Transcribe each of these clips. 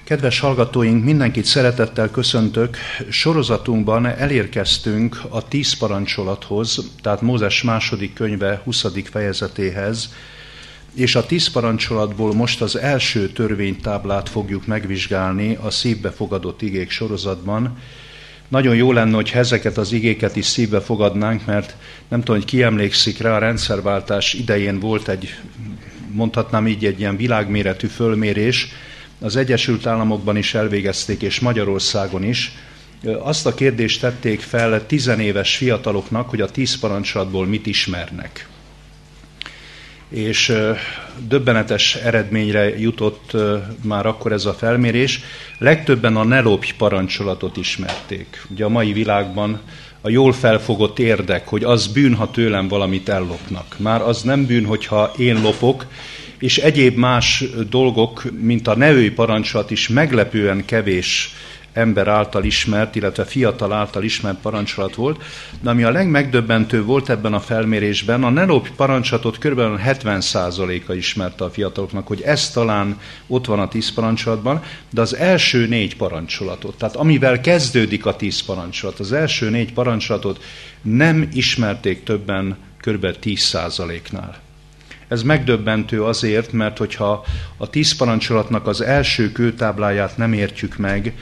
Kedves hallgatóink, mindenkit szeretettel köszöntök. Sorozatunkban elérkeztünk a 10 parancsolathoz, tehát Mózes második könyve 20. fejezetéhez, és a 10 parancsolatból most az első törvénytáblát fogjuk megvizsgálni a szívbe fogadott igék sorozatban. Nagyon jó lenne, hogy ezeket az igéket is szívbe fogadnánk, mert nem tudom, hogy ki emlékszik rá, a rendszerváltás idején volt mondhatnám így, egy ilyen világméretű fölmérés. Az Egyesült Államokban is elvégezték, és Magyarországon is. Azt a kérdést tették fel 10 éves fiataloknak, hogy a 10 parancsolatból mit ismernek. És döbbenetes eredményre jutott már akkor ez a felmérés. Legtöbben a ne lopj parancsolatot ismerték. Ugye a mai világban a jól felfogott érdek, hogy az bűn, ha tőlem valamit ellopnak. Már az nem bűn, hogyha én lopok, és egyéb más dolgok, mint a ne ölj parancsolat is meglepően kevés ember által ismert, illetve fiatal által ismert parancsolat volt, de ami a legmegdöbbentőbb volt ebben a felmérésben, a ne lopj parancsolatot kb. 70%-a ismerte a fiataloknak, hogy ez talán ott van a 10 parancsolatban, de az első 4 parancsolatot, tehát amivel kezdődik a 10 parancsolat, az első 4 parancsolatot nem ismerték többen kb. 10%-nál. Ez megdöbbentő azért, mert hogyha a 10 parancsolatnak az első kőtábláját nem értjük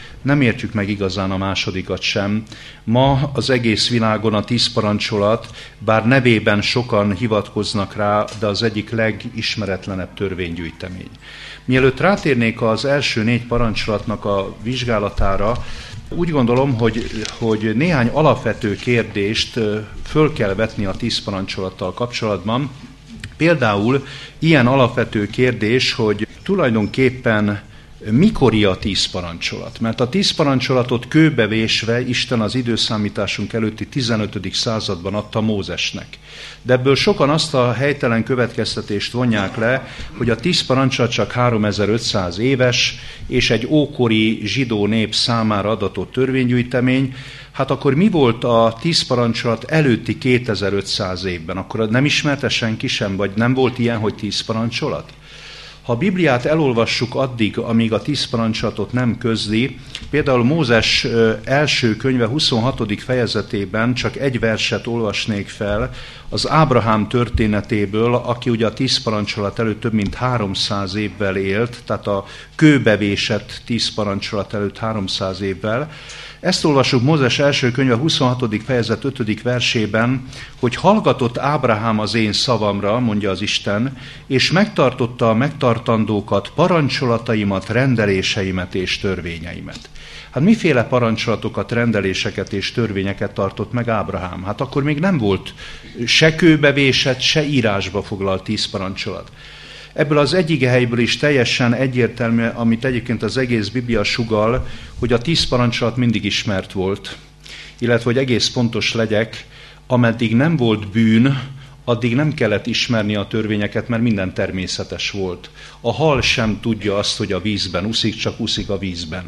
meg igazán a másodikat sem. Ma az egész világon a 10 parancsolat, bár nevében sokan hivatkoznak rá, de az egyik legismeretlenebb törvénygyűjtemény. Mielőtt rátérnék az első 4 parancsolatnak a vizsgálatára, úgy gondolom, hogy néhány alapvető kérdést föl kell vetni a 10 parancsolattal kapcsolatban. Például ilyen alapvető kérdés, hogy tulajdonképpen mikori a 10 parancsolat. Mert a 10 parancsolatot kőbevésve Isten az időszámításunk előtti 15. században adta Mózesnek. De ebből sokan azt a helytelen következtetést vonják le, hogy a 10 parancsolat csak 3500 éves, és egy ókori zsidó nép számára adatott törvénygyűjtemény. Hát akkor mi volt a 10 parancsolat előtti 2500 évben? Akkor nem ismerte senki sem, vagy nem volt ilyen, hogy 10 parancsolat? Ha a Bibliát elolvassuk addig, amíg a 10 parancsolatot nem közli, például Mózes első könyve 26. fejezetében csak egy verset olvasnék fel az Ábrahám történetéből, aki ugye a 10 parancsolat előtt több mint 300 évvel élt, tehát a kőbevésett 10 parancsolat előtt 300 évvel. Ezt olvasjuk Mózes első könyve 26. fejezet 5. versében, hogy hallgatott Ábrahám az én szavamra, mondja az Isten, és megtartotta a megtartandókat, parancsolataimat, rendeléseimet és törvényeimet. Hát miféle parancsolatokat, rendeléseket és törvényeket tartott meg Ábrahám? Hát akkor még nem volt se kőbevésett, se írásba foglalt 10 parancsolat. Ebből az egyik helyből is teljesen egyértelmű, amit egyébként az egész Biblia sugall, hogy a 10 parancsolat mindig ismert volt. Illetve, hogy egész pontos legyek, ameddig nem volt bűn, addig nem kellett ismerni a törvényeket, mert minden természetes volt. A hal sem tudja azt, hogy a vízben úszik, csak úszik a vízben.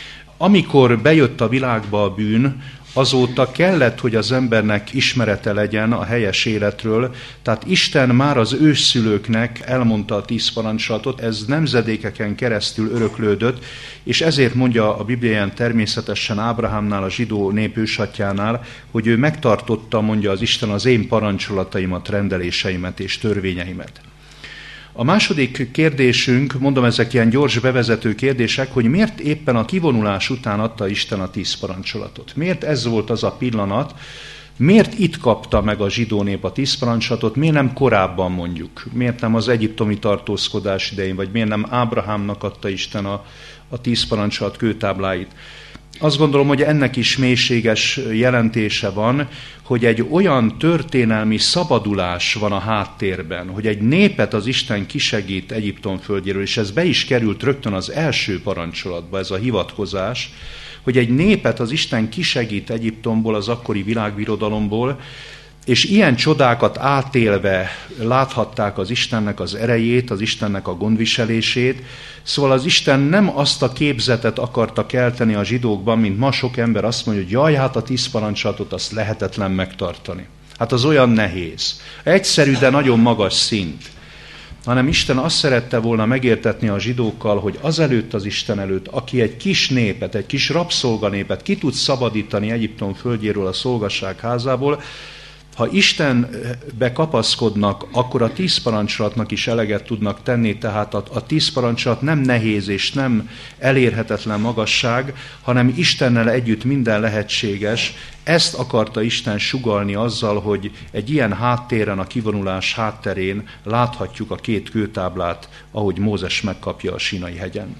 Amikor bejött a világba a bűn, azóta kellett, hogy az embernek ismerete legyen a helyes életről, tehát Isten már az ősszülőknek elmondta a 10 parancsolatot, ez nemzedékeken keresztül öröklődött, és ezért mondja a Biblia ilyen természetesen Ábrahámnál, a zsidó nép ősatyjánál, hogy ő megtartotta, mondja az Isten, az én parancsolataimat, rendeléseimet és törvényeimet. A második kérdésünk, mondom, ezek ilyen gyors bevezető kérdések, hogy miért éppen a kivonulás után adta Isten a 10 parancsolatot? Miért ez volt az a pillanat? Miért itt kapta meg a zsidó nép a 10 parancsolatot? Miért nem korábban mondjuk? Miért nem az egyiptomi tartózkodás idején? Vagy miért nem Ábrahámnak adta Isten a 10 parancsolat kőtábláit? Azt gondolom, hogy ennek is mélységes jelentése van, hogy egy olyan történelmi szabadulás van a háttérben, hogy egy népet az Isten kisegít Egyiptom földjéről, és ez be is került rögtön az első parancsolatba, ez a hivatkozás, hogy egy népet az Isten kisegít Egyiptomból, az akkori világbirodalomból, és ilyen csodákat átélve láthatták az Istennek az erejét, az Istennek a gondviselését. Szóval az Isten nem azt a képzetet akarta kelteni a zsidókban, mint ma sok ember azt mondja, hogy jaj, hát a 10 parancsolatot azt lehetetlen megtartani. Hát az olyan nehéz. Egyszerű, de nagyon magas szint. hanem Isten azt szerette volna megértetni a zsidókkal, hogy azelőtt az Isten előtt, aki egy kis népet, egy kis rabszolganépet ki tud szabadítani Egyiptom földjéről, a szolgasság házából, ha Istenbe kapaszkodnak, akkor a 10 parancsolatnak is eleget tudnak tenni, tehát a 10 parancsolat nem nehéz és nem elérhetetlen magasság, hanem Istennel együtt minden lehetséges. Ezt akarta Isten sugallni azzal, hogy egy ilyen háttéren, a kivonulás hátterén láthatjuk a 2 kőtáblát, ahogy Mózes megkapja a Sínai hegyen.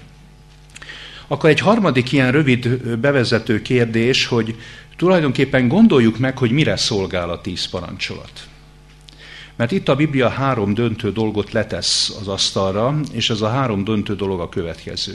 Akkor egy harmadik ilyen rövid bevezető kérdés, hogy tulajdonképpen gondoljuk meg, hogy mire szolgál a 10 parancsolat. Mert itt a Biblia 3 döntő dolgot letesz az asztalra, és ez a 3 döntő dolog a következő.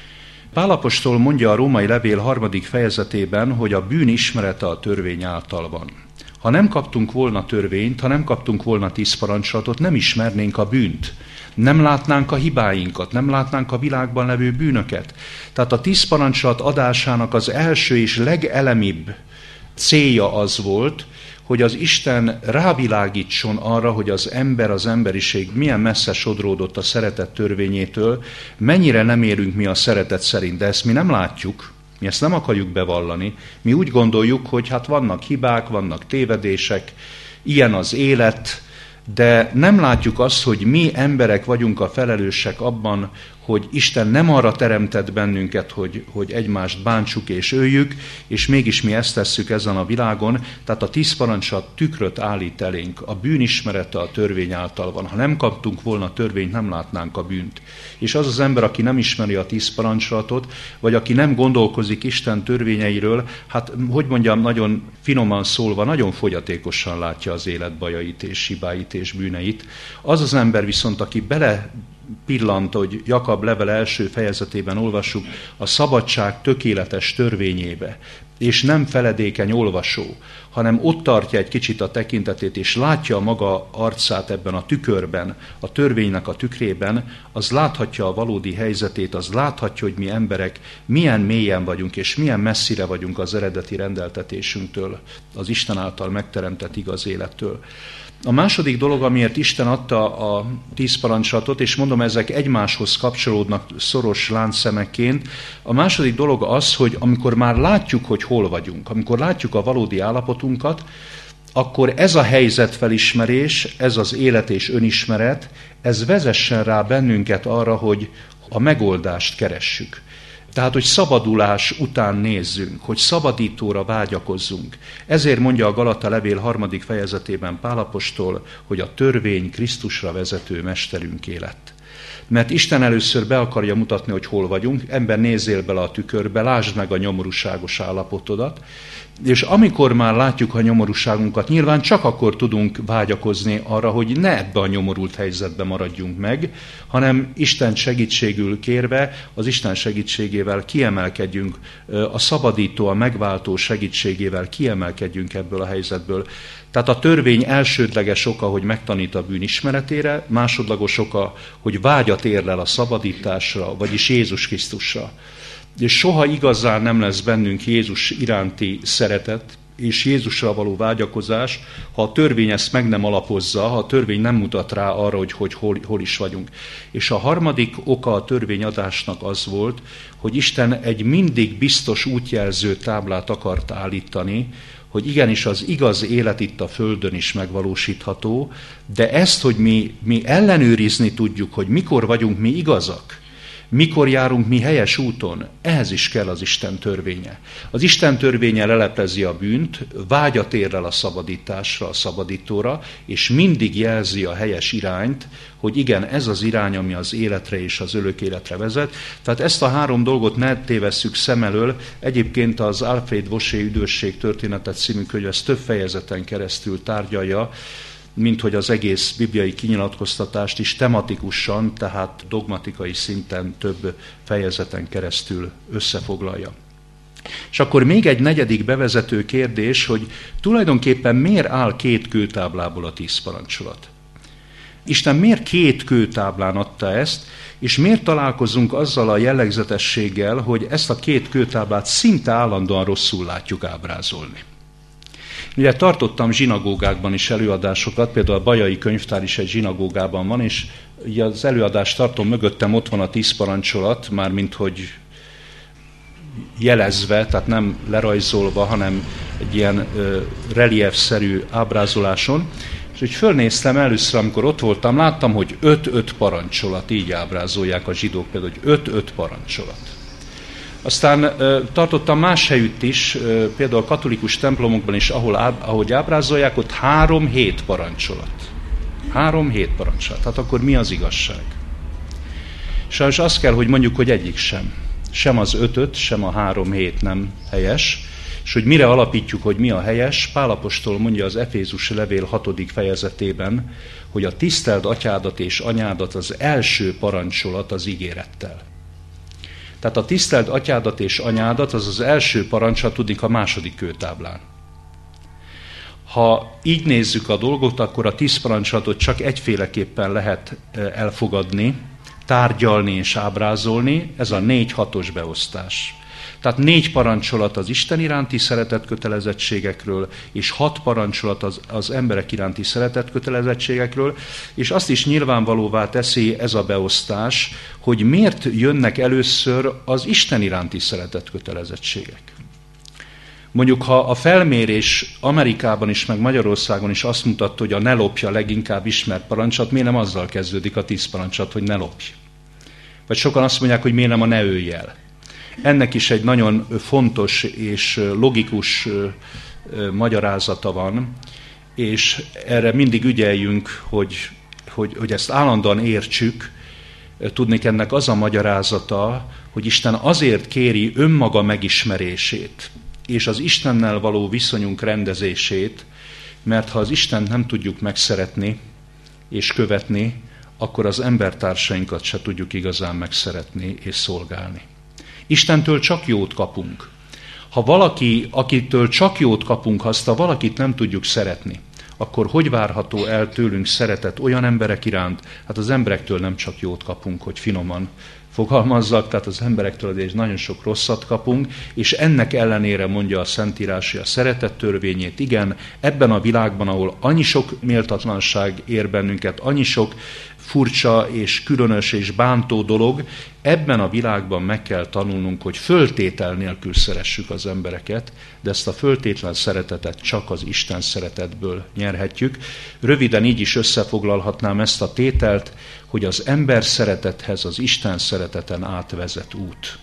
Pál apostol mondja a római levél 3. fejezetében, hogy a bűn ismerete a törvény által van. Ha nem kaptunk volna törvényt, ha nem kaptunk volna 10 parancsolatot, nem ismernénk a bűnt. Nem látnánk a hibáinkat, nem látnánk a világban levő bűnöket. Tehát a 10 parancsolat adásának az első és legelemibb célja az volt, hogy az Isten rávilágítson arra, hogy az ember, az emberiség milyen messze sodródott a szeretet törvényétől, mennyire nem élünk mi a szeretet szerint, de ezt mi nem látjuk, mi ezt nem akarjuk bevallani. Mi úgy gondoljuk, hogy hát vannak hibák, vannak tévedések, ilyen az élet, de nem látjuk azt, hogy mi emberek vagyunk a felelősek abban, hogy Isten nem arra teremtett bennünket, hogy egymást bántsuk és öljük, és mégis mi ezt tesszük ezen a világon. Tehát a 10 parancsolat tükröt állít elénk. A bűn ismerete a törvény által van. Ha nem kaptunk volna törvényt, nem látnánk a bűnt. És az az ember, aki nem ismeri a 10 parancsolatot, vagy aki nem gondolkozik Isten törvényeiről, hát, hogy mondjam, nagyon finoman szólva, nagyon fogyatékosan látja az élet bajait és hibáit és bűneit. Az az ember viszont, aki pillant, hogy Jakab level első fejezetében olvassuk, a szabadság tökéletes törvényébe, és nem feledékeny olvasó, hanem ott tartja egy kicsit a tekintetét, és látja a maga arcát ebben a tükörben, a törvénynek a tükrében, az láthatja a valódi helyzetét, az láthatja, hogy mi emberek milyen mélyen vagyunk, és milyen messzire vagyunk az eredeti rendeltetésünktől, az Isten által megteremtett igaz élettől. A második dolog, amiért Isten adta a 10 parancsolatot, és mondom, ezek egymáshoz kapcsolódnak szoros láncszemeként, a második dolog az, hogy amikor már látjuk, hogy hol vagyunk, amikor látjuk a valódi állapotunkat, akkor ez a helyzetfelismerés, ez az élet és önismeret, ez vezessen rá bennünket arra, hogy a megoldást keressük. Tehát, hogy szabadulás után nézzünk, hogy szabadítóra vágyakozzunk. Ezért mondja a Galata levél 3. fejezetében Pál apostol, hogy a törvény Krisztusra vezető mesterünké lett. Mert Isten először be akarja mutatni, hogy hol vagyunk, ember nézzél bele a tükörbe, lásd meg a nyomorúságos állapotodat, és amikor már látjuk a nyomorúságunkat, nyilván csak akkor tudunk vágyakozni arra, hogy ne ebbe a nyomorult helyzetbe maradjunk meg, hanem Isten segítségül kérve, az Isten segítségével kiemelkedjünk, a szabadító, a megváltó segítségével kiemelkedjünk ebből a helyzetből. Tehát a törvény elsődleges oka, hogy megtanít a bűn ismeretére, másodlagos oka, hogy vágyat érlel a szabadításra, vagyis Jézus Krisztusra. És soha igazán nem lesz bennünk Jézus iránti szeretet, és Jézusra való vágyakozás, ha a törvény ezt meg nem alapozza, ha a törvény nem mutat rá arra, hogy hol is vagyunk. És a harmadik oka a törvényadásnak az volt, hogy Isten egy mindig biztos útjelző táblát akart állítani, hogy igenis az igaz élet itt a Földön is megvalósítható, de ezt, hogy mi ellenőrizni tudjuk, hogy mikor vagyunk mi igazak, mikor járunk mi helyes úton, ehhez is kell az Isten törvénye. Az Isten törvénye leleplezi a bűnt, vágyat érrel a szabadításra, a szabadítóra, és mindig jelzi a helyes irányt, hogy igen, ez az irány, ami az életre és az örök életre vezet. Tehát ezt a 3 dolgot ne tévesszük szem elől. Egyébként az Alfred Vosé Üdvösség történetet című könyv ezt több fejezeten keresztül tárgyalja, mint hogy az egész bibliai kinyilatkoztatást is tematikusan, tehát dogmatikai szinten több fejezeten keresztül összefoglalja. És akkor még egy negyedik bevezető kérdés, hogy tulajdonképpen miért áll 2 kőtáblából a 10 parancsolat? Isten miért 2 kőtáblán adta ezt, és miért találkozunk azzal a jellegzetességgel, hogy ezt a 2 kőtáblát szinte állandóan rosszul látjuk ábrázolni? Ugye tartottam zsinagógákban is előadásokat, például a Bajai Könyvtár is egy zsinagógában van, és ugye az előadást tartom, mögöttem ott van a 10 parancsolat, mármint hogy jelezve, tehát nem lerajzolva, hanem egy ilyen reliefszerű ábrázoláson. És úgy fölnéztem először, amikor ott voltam, láttam, hogy 5-5 parancsolat, így ábrázolják a zsidók például, hogy 5-5 parancsolat. Aztán tartottam más helyütt is, például a katolikus templomokban is, ahogy ábrázolják, ott 3-7 parancsolat. 3-7 parancsolat. Hát akkor mi az igazság? Sajnos azt kell, hogy mondjuk, hogy egyik sem. Sem az 5-5, sem a 3-7 nem helyes. És hogy mire alapítjuk, hogy mi a helyes, Pál apostol mondja az Efézusi levél 6. fejezetében, hogy a tiszteld atyádat és anyádat az első parancsolat az ígérettel. Tehát a tiszteld atyádat és anyádat az az első parancsolat, tudnik a második kőtáblán. Ha így nézzük a dolgot, akkor a 10 parancsolatot csak egyféleképpen lehet elfogadni, tárgyalni és ábrázolni, ez a 4-6-os beosztás. Tehát 4 parancsolat az Isten iránti szeretet kötelezettségekről, és 6 parancsolat az emberek iránti szeretet kötelezettségekről, és azt is nyilvánvalóvá teszi ez a beosztás, hogy miért jönnek először az Isten iránti szeretet kötelezettségek. Mondjuk, ha a felmérés Amerikában is, meg Magyarországon is azt mutatta, hogy a ne lopj a leginkább ismert parancsolat, miért nem azzal kezdődik a 10 parancsolat, hogy ne lopj? Vagy sokan azt mondják, hogy miért nem a ne ölj el? Ennek is egy nagyon fontos és logikus magyarázata van, és erre mindig ügyeljünk, hogy ezt állandóan értsük. Tudnék, ennek az a magyarázata, hogy Isten azért kéri önmaga megismerését, és az Istennel való viszonyunk rendezését, mert ha az Istent nem tudjuk megszeretni és követni, akkor az embertársainkat se tudjuk igazán megszeretni és szolgálni. Istentől csak jót kapunk. Ha valaki, akitől csak jót kapunk, ha azt a valakit nem tudjuk szeretni, akkor hogy várható el tőlünk szeretet olyan emberek iránt? Hát az emberektől nem csak jót kapunk, hogy finoman fogalmazzak, tehát az emberektől azért nagyon sok rosszat kapunk, és ennek ellenére mondja a Szentírás, hogy a szeretet törvényét, igen, ebben a világban, ahol annyi sok méltatlanság ér bennünket, annyi sok furcsa és különös és bántó dolog, ebben a világban meg kell tanulnunk, hogy föltétel nélkül szeressük az embereket, de ezt a föltétlen szeretetet csak az Isten szeretetből nyerhetjük. Röviden így is összefoglalhatnám ezt a tételt, hogy az ember szeretethez az Isten szereteten átvezet út.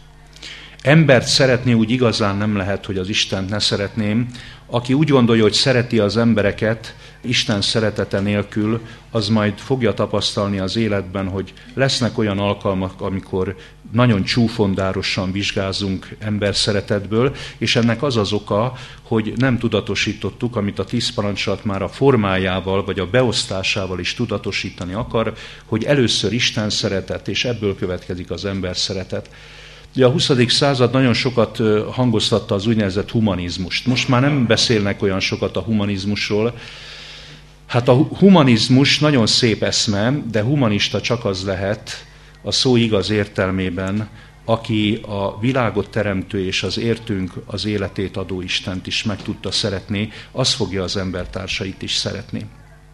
Embert szeretni úgy igazán nem lehet, hogy az Istent ne szeretném. Aki úgy gondolja, hogy szereti az embereket Isten szeretete nélkül, az majd fogja tapasztalni az életben, hogy lesznek olyan alkalmak, amikor nagyon csúfondárosan vizsgázunk ember szeretetből, és ennek az az oka, hogy nem tudatosítottuk, amit a 10 parancsolat már a formájával, vagy a beosztásával is tudatosítani akar, hogy először Isten szeretet, és ebből következik az ember szeretet. Ugye a 20. század nagyon sokat hangoztatta az úgynevezett humanizmust. Most már nem beszélnek olyan sokat a humanizmusról. Hát a humanizmus nagyon szép eszme, de humanista csak az lehet a szó igaz értelmében, aki a világot teremtő és az értünk az életét adó Istent is meg tudta szeretni, az fogja az embertársait is szeretni.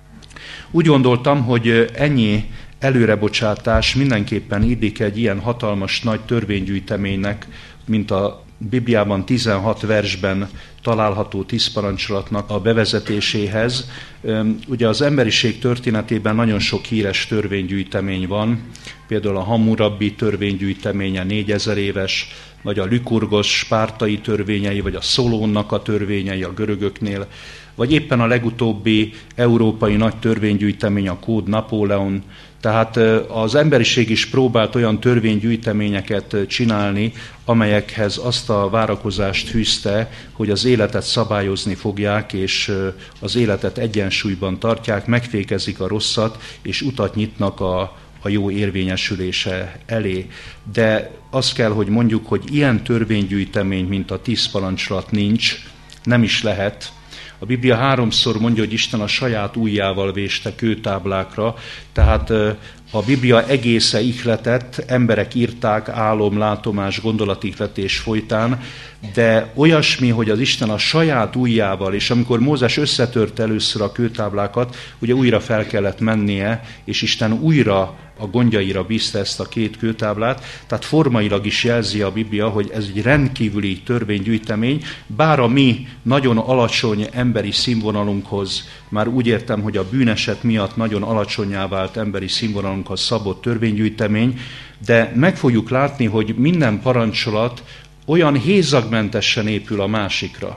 Úgy gondoltam, hogy ennyi előrebocsátás mindenképpen illik egy ilyen hatalmas nagy törvénygyűjteménynek, mint a Bibliában 16 versben található 10 parancsolatnak a bevezetéséhez. Ugye az emberiség történetében nagyon sok híres törvénygyűjtemény van, például a Hammurabi törvénygyűjteménye 4000 éves, vagy a Lykurgos spártai törvényei, vagy a Szolónnak a törvényei a görögöknél, vagy éppen a legutóbbi európai nagy törvénygyűjtemény, a Kód Napóleon. Tehát az emberiség is próbált olyan törvénygyűjteményeket csinálni, amelyekhez azt a várakozást fűzte, hogy az életet szabályozni fogják, és az életet egyensúlyban tartják, megfékezik a rosszat, és utat nyitnak a jó érvényesülése elé. De azt kell, hogy mondjuk, hogy ilyen törvénygyűjtemény, mint a 10 parancsolat nincs, nem is lehet. A Biblia 3-szor mondja, hogy Isten a saját ujjával véste kőtáblákra, tehát A Biblia egésze ihletett, emberek írták álom, látomás, gondolatihletés folytán, de olyasmi, hogy az Isten a saját ujjával, és amikor Mózes összetört először a kőtáblákat, ugye újra fel kellett mennie, és Isten újra a gondjaira bízta ezt a két kőtáblát, tehát formailag is jelzi a Biblia, hogy ez egy rendkívüli törvénygyűjtemény, bár a mi nagyon alacsony emberi színvonalunkhoz, már úgy értem, hogy a bűneset miatt nagyon alacsonnyá vált emberi színvonalunkhoz szabott törvénygyűjtemény, de meg fogjuk látni, hogy minden parancsolat olyan hézagmentesen épül a másikra.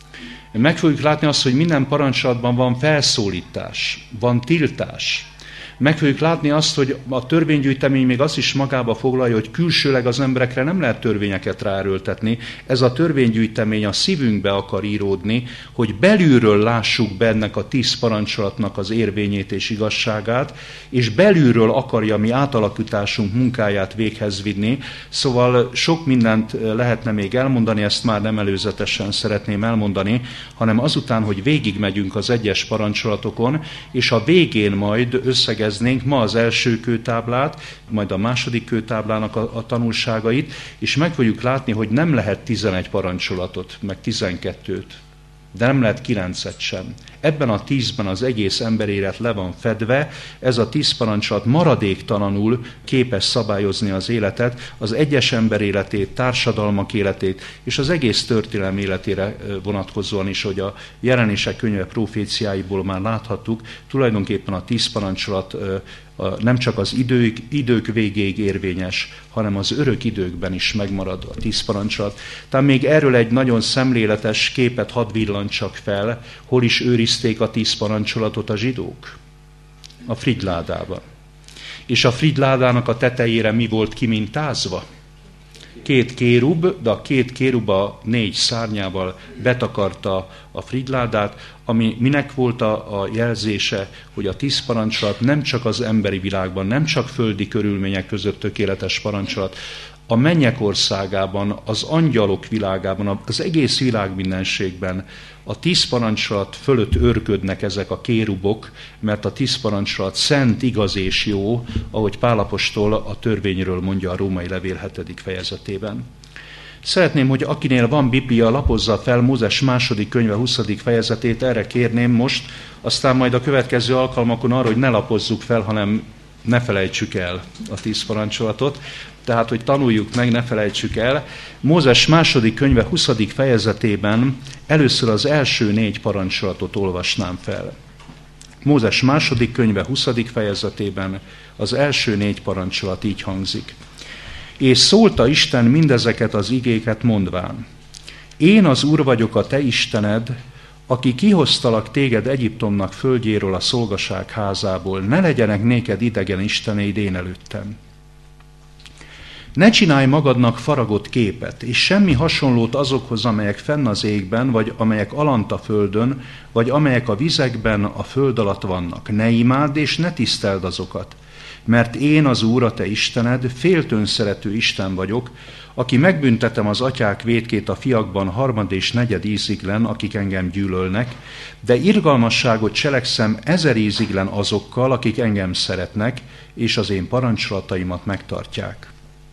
Meg fogjuk látni azt, hogy minden parancsolatban van felszólítás, van tiltás. Meg fogjuk látni azt, hogy a törvénygyűjtemény még azt is magába foglalja, hogy külsőleg az emberekre nem lehet törvényeket ráerőltetni. Ez a törvénygyűjtemény a szívünkbe akar íródni, hogy belülről lássuk be ennek a 10 parancsolatnak az érvényét és igazságát, és belülről akarja mi átalakításunk munkáját véghez vinni. Szóval sok mindent lehetne még elmondani, ezt már nem előzetesen szeretném elmondani, hanem azután, hogy végigmegyünk az egyes parancsolatokon, és a végén majd összegeznénk ma az első kőtáblát, majd a második kőtáblának a tanulságait, és meg fogjuk látni, hogy nem lehet 11 parancsolatot, meg 12-t, de nem lehet 9-et sem. Ebben a 10-ben az egész emberélet le van fedve, ez a 10 parancsolat maradéktalanul képes szabályozni az életet, az egyes ember életét, társadalmak életét, és az egész történelem életére vonatkozóan is, hogy a Jelenések könyve proféciáiból már láthattuk, tulajdonképpen a 10 parancsolat nem csak az idők végéig érvényes, hanem az örök időkben is megmarad a 10 parancsolat. Tehát még erről egy nagyon szemléletes képet hadd villancsak fel, hol is őrizték a 10 parancsolatot a zsidók? A frigyládában. És a frigyládának a tetejére mi volt kimintázva? 2 kérub, de a 2 kérub a 4 szárnyával betakarta a frigyládát, ami minek volt a jelzése, hogy a 10 parancsolat nem csak az emberi világban, nem csak földi körülmények között tökéletes parancsolat, a mennyek országában, az angyalok világában, az egész világ mindenségben a 10 parancsolat fölött őrködnek ezek a kérubok, mert a 10 parancsolat szent, igaz és jó, ahogy Pál apostol a törvényről mondja a Római levél 7. fejezetében. Szeretném, hogy akinél van Biblia, lapozza fel Mózes második könyve 20. fejezetét, erre kérném most, aztán majd a következő alkalmakon arra, hogy ne lapozzuk fel, hanem ne felejtsük el a 10 parancsolatot, tehát, hogy tanuljuk meg, ne felejtsük el. Mózes második könyve 20. fejezetében először az első 4 parancsolatot olvasnám fel. Mózes második könyve 20. fejezetében az első 4 parancsolat így hangzik. És szólta Isten mindezeket az igéket mondván. Én az Úr vagyok a te Istened, aki kihoztalak téged Egyiptomnak földjéről a szolgaság házából, ne legyenek néked idegen isteneid én előttem. Ne csinálj magadnak faragott képet, és semmi hasonlót azokhoz, amelyek fenn az égben, vagy amelyek alant a földön, vagy amelyek a vizekben a föld alatt vannak. Ne imádd, és ne tiszteld azokat. Mert én az Úr, a te Istened, féltőn szerető Isten vagyok, aki megbüntetem az atyák vétkét a fiakban 3. és 4. íziglen, akik engem gyűlölnek, de irgalmasságot cselekszem 1000 íziglen azokkal, akik engem szeretnek, és az én parancsolataimat megtartják.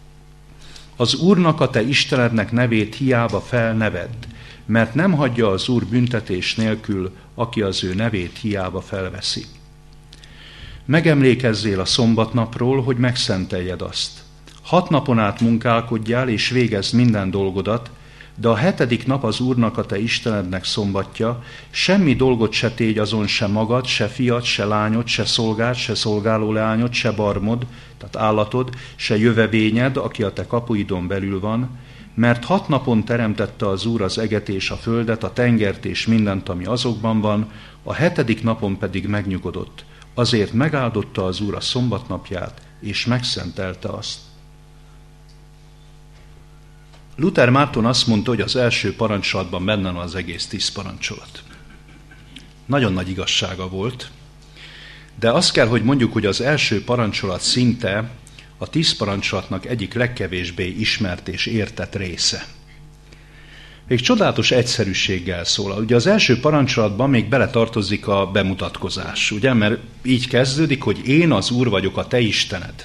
Az Úrnak, a te Istenednek nevét hiába felnevedd, mert nem hagyja az Úr büntetés nélkül, aki az ő nevét hiába felveszi. Megemlékezzél a szombatnapról, hogy megszenteljed azt. 6 napon át munkálkodjál és végezd minden dolgodat, de a 7. nap az Úrnak, a te Istenednek szombatja, semmi dolgot se tégy azon se magad, se fiat, se lányod, se szolgád, se szolgáló leányod, se barmod, tehát állatod, se jövevényed, aki a te kapuidon belül van, mert 6 napon teremtette az Úr az eget és a földet, a tengert és mindent, ami azokban van, a 7. napon pedig megnyugodott. Azért megáldotta az Úr a szombatnapját, és megszentelte azt. Luther Márton azt mondta, hogy az első parancsolatban benne van az egész 10 parancsolat. Nagyon nagy igazsága volt, de azt kell, hogy mondjuk, hogy az első parancsolat szinte a 10 parancsolatnak egyik legkevésbé ismert és értett része. még csodálatos egyszerűséggel szólal. Ugye az első parancsolatban még beletartozik a bemutatkozás, ugye? Mert így kezdődik, hogy én az Úr vagyok, a te Istened.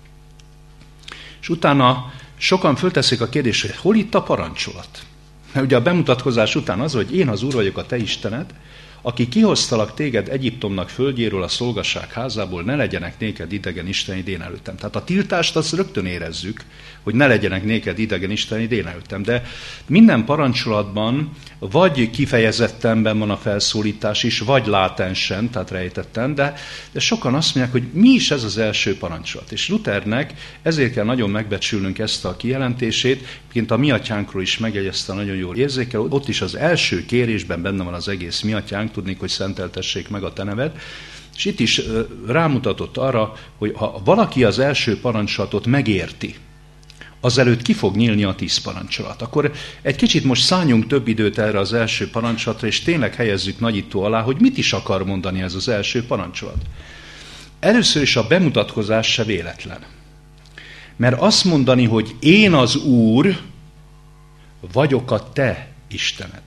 És utána sokan fölteszik a kérdést, hogy hol itt a parancsolat? Mert ugye a bemutatkozás után az, hogy én az Úr vagyok, a te Istened, aki kihoztalak téged Egyiptomnak földjéről, a szolgasság házából, ne legyenek néked idegen isteneid én előttem. Tehát a tiltást azt rögtön érezzük, hogy ne legyenek néked idegen isteneid én előttem. De minden parancsolatban vagy kifejezetten benn van a felszólítás is, vagy látensen, tehát rejtetten, de sokan azt mondják, hogy mi is ez az első parancsolat. És Luthernek ezért kell nagyon megbecsülnünk ezt a kijelentését, mint a mi atyánkról is megjegyezte nagyon jól érzékel, ott is az első kérésben benne van az egész mi atyánk, tudnék, hogy szenteltessék meg a te neved, és itt is rámutatott arra, hogy ha valaki az első parancsolatot megérti, azelőtt ki fog nyílni a 10 parancsolat. Akkor egy kicsit most szálljunk több időt erre az első parancsolatra, és tényleg helyezzük nagyító alá, hogy mit is akar mondani ez az első parancsolat. Először is a bemutatkozás se véletlen. Mert azt mondani, hogy én az Úr vagyok a te Istened.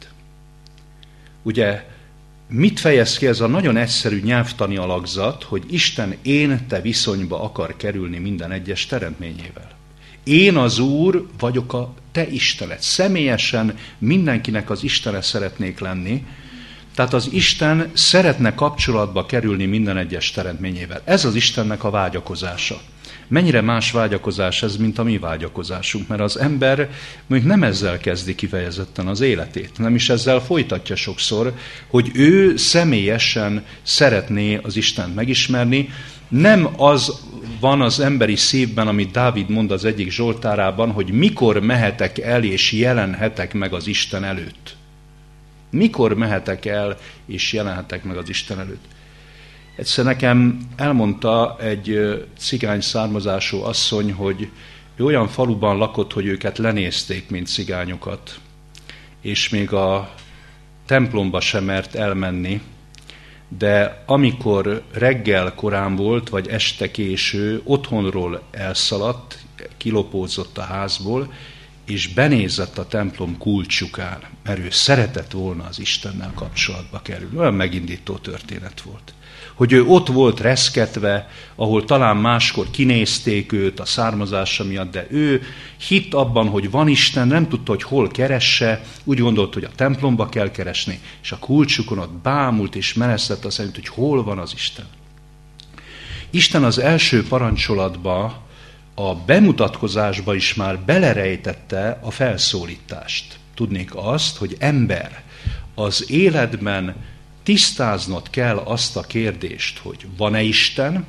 Ugye mit fejez ki ez a nagyon egyszerű nyelvtani alakzat, hogy Isten én-te viszonyba akar kerülni minden egyes teremtményével. Én az Úr vagyok a te Istened. Személyesen mindenkinek az Istene szeretnék lenni, tehát az Isten szeretne kapcsolatba kerülni minden egyes teremtményével. Ez az Istennek a vágyakozása. Mennyire más vágyakozás ez, mint a mi vágyakozásunk, mert az ember mondjuk nem ezzel kezdi kifejezetten az életét, nem is ezzel folytatja sokszor, hogy ő személyesen szeretné az Istent megismerni. Nem az van az emberi szívben, amit Dávid mond az egyik zsoltárában, hogy mikor mehetek el és jelenhetek meg az Isten előtt. Mikor mehetek el és jelenhetek meg az Isten előtt. Egyszer nekem elmondta egy cigány származású asszony, hogy ő olyan faluban lakott, hogy őket lenézték, mint cigányokat, és még a templomba sem mert elmenni, de amikor reggel korán volt, vagy este késő, otthonról elszaladt, kilopózott a házból, és benézett a templom kulcsukán, mert ő szeretett volna az Istennel kapcsolatba kerülni. Olyan megindító történet volt. Hogy ő ott volt reszketve, ahol talán máskor kinézték őt a származása miatt, de ő hitt abban, hogy van Isten, nem tudta, hogy hol keresse, úgy gondolt, hogy a templomba kell keresni, és a kulcsukon ott bámult és menesztett azt szerint, hogy hol van az Isten. Isten az első parancsolatba, a bemutatkozásba is már belerejtette a felszólítást. Tudnék azt, hogy ember, az életben tisztáznod kell azt a kérdést, hogy van-e Isten,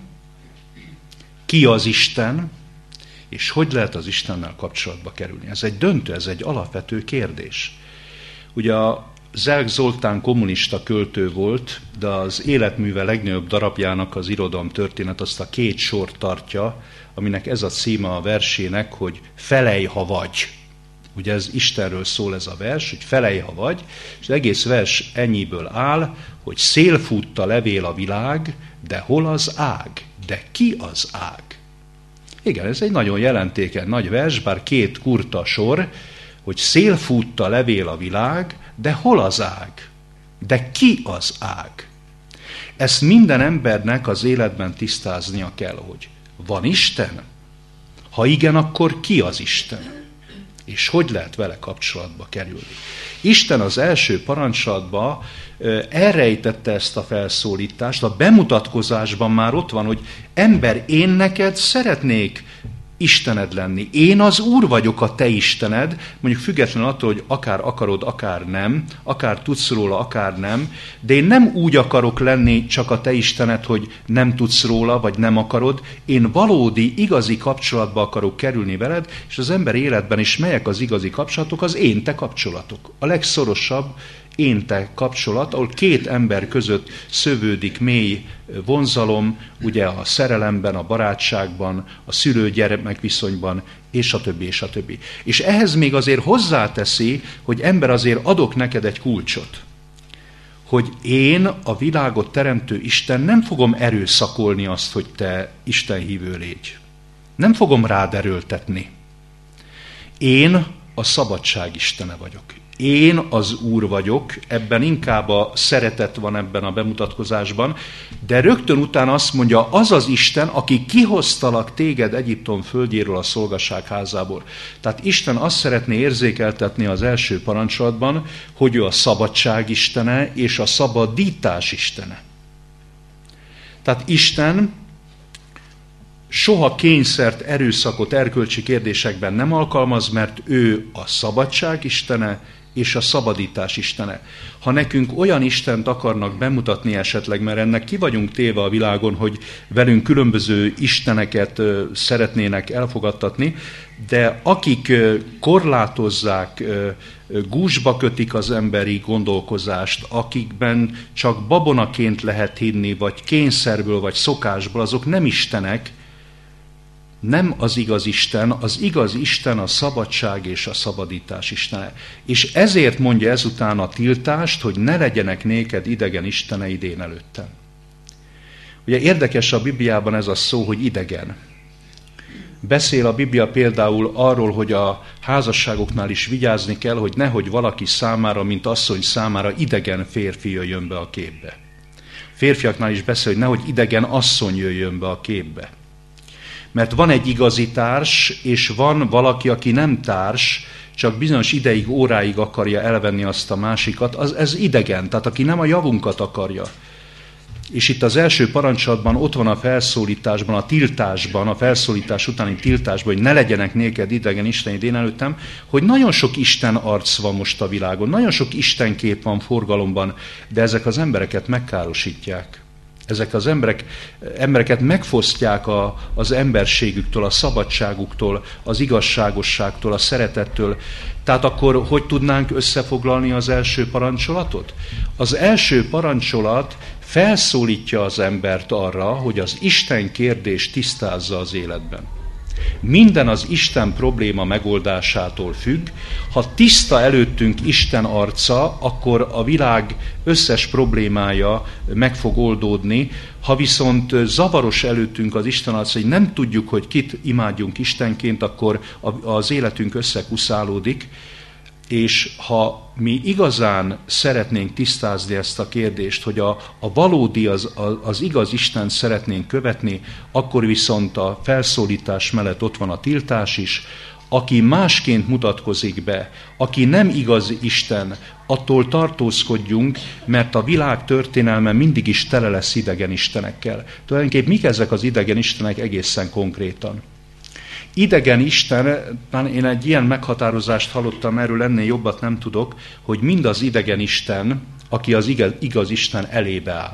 ki az Isten, és hogy lehet az Istennel kapcsolatba kerülni. Ez egy döntő, ez egy alapvető kérdés. Ugye a Zelk Zoltán kommunista költő volt, de az életműve legnagyobb darabjának az irodalomtörténet azt a 2 sort tartja, aminek ez a címe a versének, hogy felej, ha vagy. Ugye ez Istenről szól ez a vers, hogy felej, ha vagy, és az egész vers ennyiből áll, hogy szélfutta levél a világ, de hol az ág? De ki az ág? Igen, ez egy nagyon jelentékeny nagy vers, bár 2 kurta sor, hogy szélfutta levél a világ, de hol az ág? De ki az ág? Ezt minden embernek az életben tisztáznia kell, hogy van Isten? Ha igen, akkor ki az Isten? És hogy lehet vele kapcsolatba kerülni? Isten az első parancsolatban elrejtette ezt a felszólítást, a bemutatkozásban már ott van, hogy ember, én neked szeretnék Istened lenni. Én az Úr vagyok, a te Istened, mondjuk függetlenül attól, hogy akár akarod, akár nem, akár tudsz róla, akár nem, de én nem úgy akarok lenni csak a te Istened, hogy nem tudsz róla, vagy nem akarod, én valódi, igazi kapcsolatba akarok kerülni veled, és az ember életben is melyek az igazi kapcsolatok, az én-te kapcsolatok. A legszorosabb én-te kapcsolat, ahol 2 ember között szövődik mély vonzalom, ugye a szerelemben, a barátságban, a szülő-gyermek viszonyban, és a többi, és a többi. És ehhez még azért hozzáteszi, hogy ember, azért adok neked egy kulcsot, hogy én, a világot teremtő Isten, nem fogom erőszakolni azt, hogy te Istenhívő légy. Nem fogom rád erőltetni. Én a szabadság Istene vagyok. én az Úr vagyok, ebben inkább a szeretet van ebben a bemutatkozásban, de rögtön utána azt mondja, az az Isten, aki kihoztalak téged Egyiptom földjéről, a szolgaság házából. Tehát Isten azt szeretné érzékeltetni az első parancsolatban, hogy ő a szabadság istene és a szabadítás istene. Tehát Isten soha kényszert, erőszakot erkölcsi kérdésekben nem alkalmaz, mert ő a szabadság istene és a szabadítás istene. Ha nekünk olyan Istent akarnak bemutatni esetleg, mert ennek ki vagyunk téve a világon, hogy velünk különböző isteneket szeretnének elfogadtatni, de akik korlátozzák, gúzsba kötik az emberi gondolkozást, akikben csak babonaként lehet hinni, vagy kényszerből, vagy szokásból, azok nem istenek, nem az igaz Isten a szabadság és a szabadítás istene. És ezért mondja ezután a tiltást, hogy ne legyenek néked idegen isteneid én előttem. Ugye érdekes a Bibliában ez a szó, hogy idegen. Beszél a Biblia például arról, hogy a házasságoknál is vigyázni kell, hogy nehogy valaki számára, mint asszony számára idegen férfi jöjjön be a képbe. Férfiaknál is beszél, hogy nehogy idegen asszony jöjjön be a képbe. Mert van egy igazi társ, és van valaki, aki nem társ, csak bizonyos ideig, óráig akarja elvenni azt a másikat, ez idegen, tehát aki nem a javunkat akarja. És itt az első parancsolatban ott van a felszólításban, a tiltásban, a felszólítás utáni tiltásban, hogy ne legyenek néked idegen isteneid én előttem, hogy nagyon sok Isten arc van most a világon, nagyon sok istenkép van forgalomban, de ezek az embereket megkárosítják. Ezek az embereket megfosztják az emberségüktől, a szabadságuktól, az igazságosságtól, a szeretettől. Tehát akkor hogy tudnánk összefoglalni az első parancsolatot? Az első parancsolat felszólítja az embert arra, hogy az Isten kérdést tisztázza az életben. Minden az Isten probléma megoldásától függ. Ha tiszta előttünk Isten arca, akkor a világ összes problémája meg fog oldódni. Ha viszont zavaros előttünk az Isten arca, hogy nem tudjuk, hogy kit imádjunk Istenként, akkor az életünk összekuszálódik. És ha mi igazán szeretnénk tisztázni ezt a kérdést, hogy a valódi, az igaz Istent szeretnénk követni, akkor viszont a felszólítás mellett ott van a tiltás is. Aki másként mutatkozik be, aki nem igaz Isten, attól tartózkodjunk, mert a világ történelme mindig is tele lesz idegen istenekkel. Tulajdonképpen mik ezek az idegen istenek egészen konkrétan? Idegen Isten, én egy ilyen meghatározást hallottam, erről ennél jobbat nem tudok, hogy mind az idegen Isten, aki az igaz Isten elébe áll.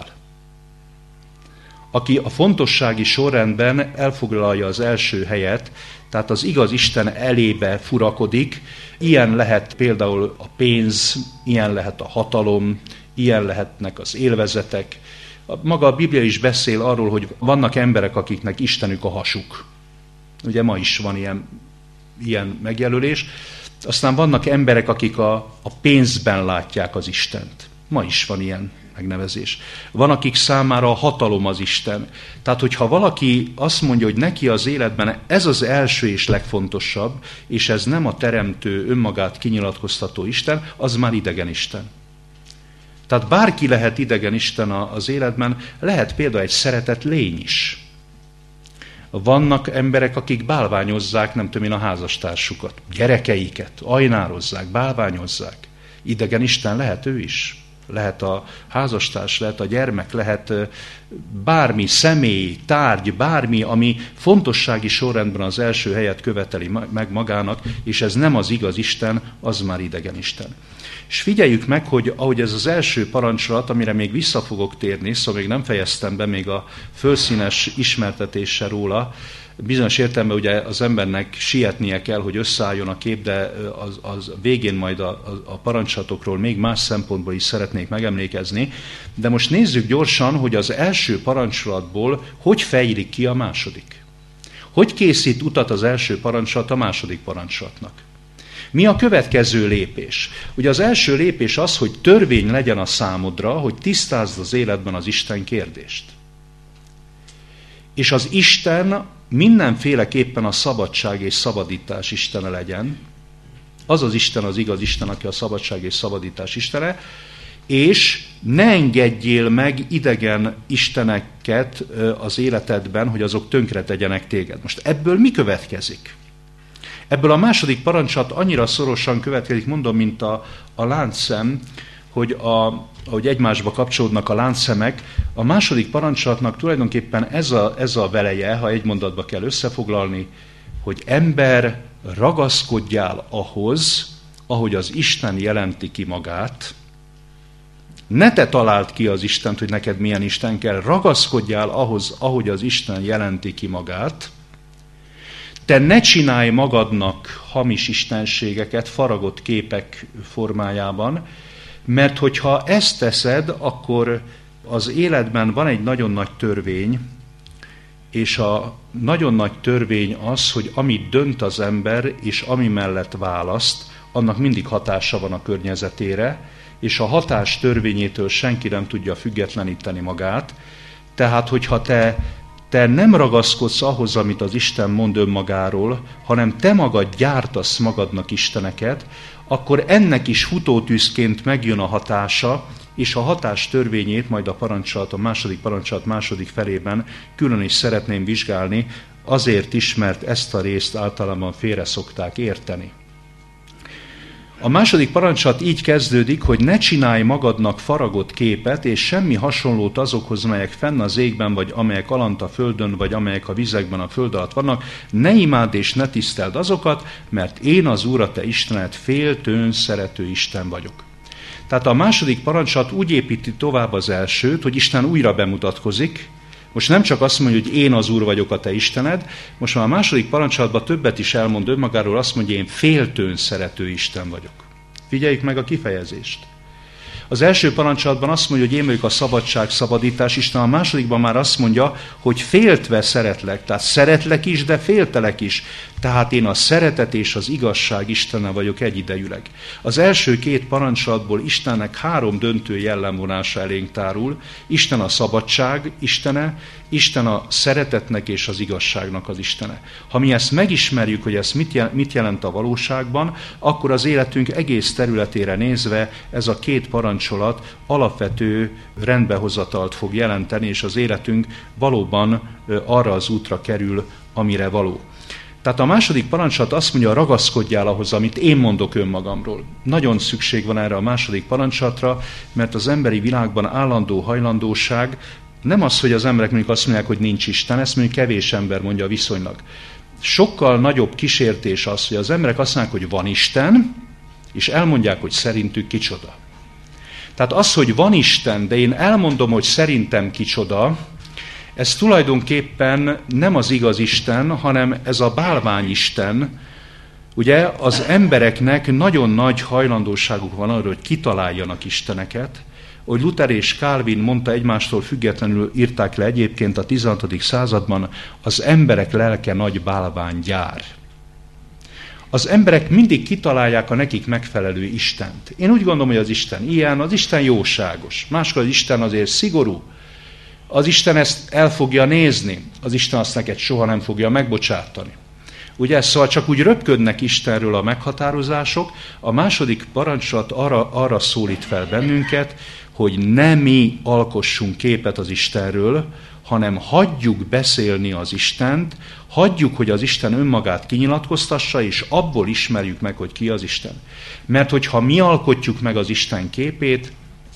Aki a fontossági sorrendben elfoglalja az első helyet, tehát az igaz Isten elébe furakodik, ilyen lehet például a pénz, ilyen lehet a hatalom, ilyen lehetnek az élvezetek. Maga a Biblia is beszél arról, hogy vannak emberek, akiknek Istenük a hasuk. Ugye ma is van ilyen megjelölés. Aztán vannak emberek, akik a pénzben látják az Istent. Ma is van ilyen megnevezés. Van, akik számára a hatalom az Isten. Tehát, hogyha valaki azt mondja, hogy neki az életben ez az első és legfontosabb, és ez nem a teremtő, önmagát kinyilatkoztató Isten, az már idegen Isten. Tehát bárki lehet idegen Isten az életben, lehet például egy szeretett lény is. Vannak emberek, akik bálványozzák, nem tudom én, a házastársukat, gyerekeiket, ajnározzák, bálványozzák. Idegen Isten lehet ő is. Lehet a házastárs, lehet a gyermek, lehet bármi személy, tárgy, bármi, ami fontossági sorrendben az első helyet követeli meg magának, és ez nem az igaz Isten, az már idegen Isten. És figyeljük meg, hogy ahogy ez az első parancsolat, amire még vissza fogok térni, szóval még nem fejeztem be még a fölszínes ismertetéssel róla, bizonyos értelemben ugye az embernek sietnie kell, hogy összeálljon a kép, de az végén majd a parancsolatokról még más szempontból is szeretnék megemlékezni. De most nézzük gyorsan, hogy az első parancsolatból hogy fejlik ki a második. Hogy készít utat az első parancsolat a második parancsolatnak? Mi a következő lépés? Ugye az első lépés az, hogy törvény legyen a számodra, hogy tisztázd az életben az Isten kérdést. És az Isten mindenféleképpen a szabadság és szabadítás Istene legyen, Az az Isten az igaz Isten, aki a szabadság és szabadítás Istene, és ne engedjél meg idegen isteneket az életedben, hogy azok tönkre tegyenek téged. Most ebből mi következik? Ebből a második parancsat annyira szorosan következik, mondom, mint a láncszem, hogy ahogy egymásba kapcsolódnak a láncszemek, a második parancsolatnak tulajdonképpen ez a veleje, ha egy mondatba kell összefoglalni, hogy ember, ragaszkodjál ahhoz, ahogy az Isten jelenti ki magát. Ne te találd ki az Istent, hogy neked milyen Isten kell, ragaszkodjál ahhoz, ahogy az Isten jelenti ki magát. Te ne csinálj magadnak hamis istenségeket, faragott képek formájában, mert hogyha ezt teszed, akkor az életben van egy nagyon nagy törvény, és a nagyon nagy törvény az, hogy amit dönt az ember, és ami mellett választ, annak mindig hatása van a környezetére, és a hatás törvényétől senki nem tudja függetleníteni magát. Tehát, hogyha te nem ragaszkodsz ahhoz, amit az Isten mond önmagáról, hanem te magad gyártasz magadnak isteneket, akkor ennek is futótűzként megjön a hatása, és a hatás törvényét majd a második parancsolat második felében külön is szeretném vizsgálni, azért is, mert ezt a részt általában félre szokták érteni. A második parancsolat így kezdődik, hogy ne csinálj magadnak faragott képet, és semmi hasonlót azokhoz, melyek fenn az égben, vagy amelyek alant a földön, vagy amelyek a vizekben a föld alatt vannak. Ne imádd és ne tiszteld azokat, mert én az Úr, a te Istened, féltőn szerető Isten vagyok. Tehát a második parancsolat úgy építi tovább az elsőt, hogy Isten újra bemutatkozik. Most nem csak azt mondja, hogy én az Úr vagyok, a te Istened, most már a második parancsolatban többet is elmond önmagáról, azt mondja, én féltőn szerető Isten vagyok. Figyeljük meg a kifejezést. Az első parancsolatban azt mondja, hogy én vagyok a szabadság, szabadítás Isten, a másodikban már azt mondja, hogy féltve szeretlek, tehát szeretlek is, de féltelek is. Tehát én a szeretet és az igazság Istene vagyok egyidejűleg. Az első két parancsolatból Istennek 3 döntő jellemvonása elénk tárul. Isten a szabadság Istene, Isten a szeretetnek és az igazságnak az Istene. Ha mi ezt megismerjük, hogy ez mit jelent a valóságban, akkor az életünk egész területére nézve ez a két parancsolat alapvető rendbehozatalt fog jelenteni, és az életünk valóban arra az útra kerül, amire való. Tehát a második parancsolat azt mondja, ragaszkodjál ahhoz, amit én mondok önmagamról. Nagyon szükség van erre a második parancsolatra, mert az emberi világban állandó hajlandóság nem az, hogy az emberek mondjuk azt mondják, hogy nincs Isten, ezt mondjuk kevés ember mondja viszonylag. Sokkal nagyobb kísértés az, hogy az emberek azt mondják, hogy van Isten, és elmondják, hogy szerintük kicsoda. Tehát az, hogy van Isten, de én elmondom, hogy szerintem kicsoda, ez tulajdonképpen nem az igaz Isten, hanem ez a bálványisten. Ugye az embereknek nagyon nagy hajlandóságuk van arra, hogy kitaláljanak isteneket, hogy Luther és Calvin mondta, egymástól függetlenül írták le egyébként a 16. században, az emberek lelke nagy bálványgyár. Az emberek mindig kitalálják a nekik megfelelő Istent. Én úgy gondolom, hogy az Isten ilyen, az Isten jóságos. Máskor az Isten azért szigorú. Az Isten ezt el fogja nézni. Az Isten azt neked soha nem fogja megbocsátani. Ugye, szóval csak úgy röpködnek Istenről a meghatározások. A második parancsolat arra szólít fel bennünket, hogy ne mi alkossunk képet az Istenről, hanem hagyjuk beszélni az Istent, hagyjuk, hogy az Isten önmagát kinyilatkoztassa, és abból ismerjük meg, hogy ki az Isten. Mert hogyha mi alkotjuk meg az Isten képét,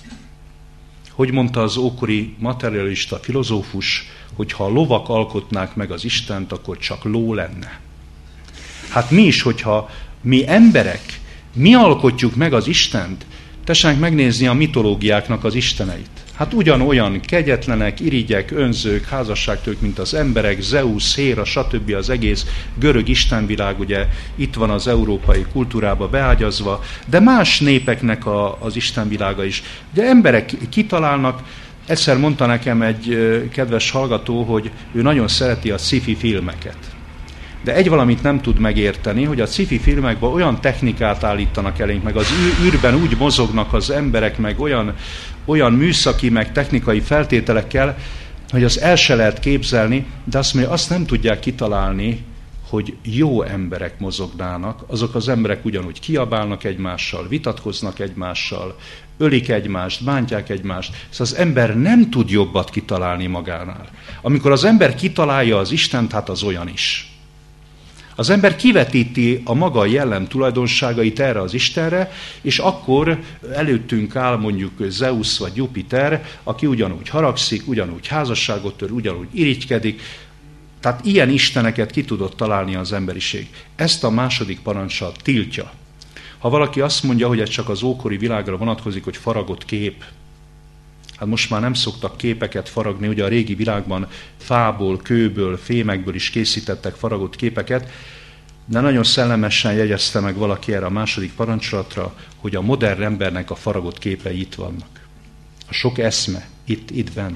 hogy mondta az ókori materialista filozófus, hogy ha a lovak alkotnák meg az Istent, akkor csak ló lenne. Hát mi is, hogyha mi emberek, mi alkotjuk meg az Istent, tessenek megnézni a mitológiáknak az isteneit. Hát ugyanolyan kegyetlenek, irigyek, önzők, házasságtők, mint az emberek, Zeus, Héra, stb. Az egész görög istenvilág, ugye itt van az európai kultúrába beágyazva, de más népeknek az istenvilága is. Ugye emberek kitalálnak, egyszer mondta nekem egy kedves hallgató, hogy ő nagyon szereti a sci-fi filmeket. De egy valamit nem tud megérteni, hogy a sci-fi filmekben olyan technikát állítanak elénk, meg az űrben úgy mozognak az emberek, meg olyan műszaki, meg technikai feltételekkel, hogy azt el se lehet képzelni, de azt mondja, azt nem tudják kitalálni, hogy jó emberek mozognának, azok az emberek ugyanúgy kiabálnak egymással, vitatkoznak egymással, ölik egymást, bántják egymást. Szóval az ember nem tud jobbat kitalálni magánál. Amikor az ember kitalálja az Istent, hát az olyan is. Az ember kivetíti a maga jellem tulajdonságait erre az Istenre, és akkor előttünk áll mondjuk Zeus vagy Jupiter, aki ugyanúgy haragszik, ugyanúgy házasságot tör, ugyanúgy irigykedik. Tehát ilyen isteneket ki tudott találni az emberiség. Ezt a második parancsal tiltja. Ha valaki azt mondja, hogy ez csak az ókori világra vonatkozik, hogy faragott kép, hát most már nem szoktak képeket faragni, ugye a régi világban fából, kőből, fémekből is készítettek faragott képeket, de nagyon szellemesen jegyezte meg valaki erre a második parancsolatra, hogy a modern embernek a faragott képei itt vannak. A sok eszme itt van.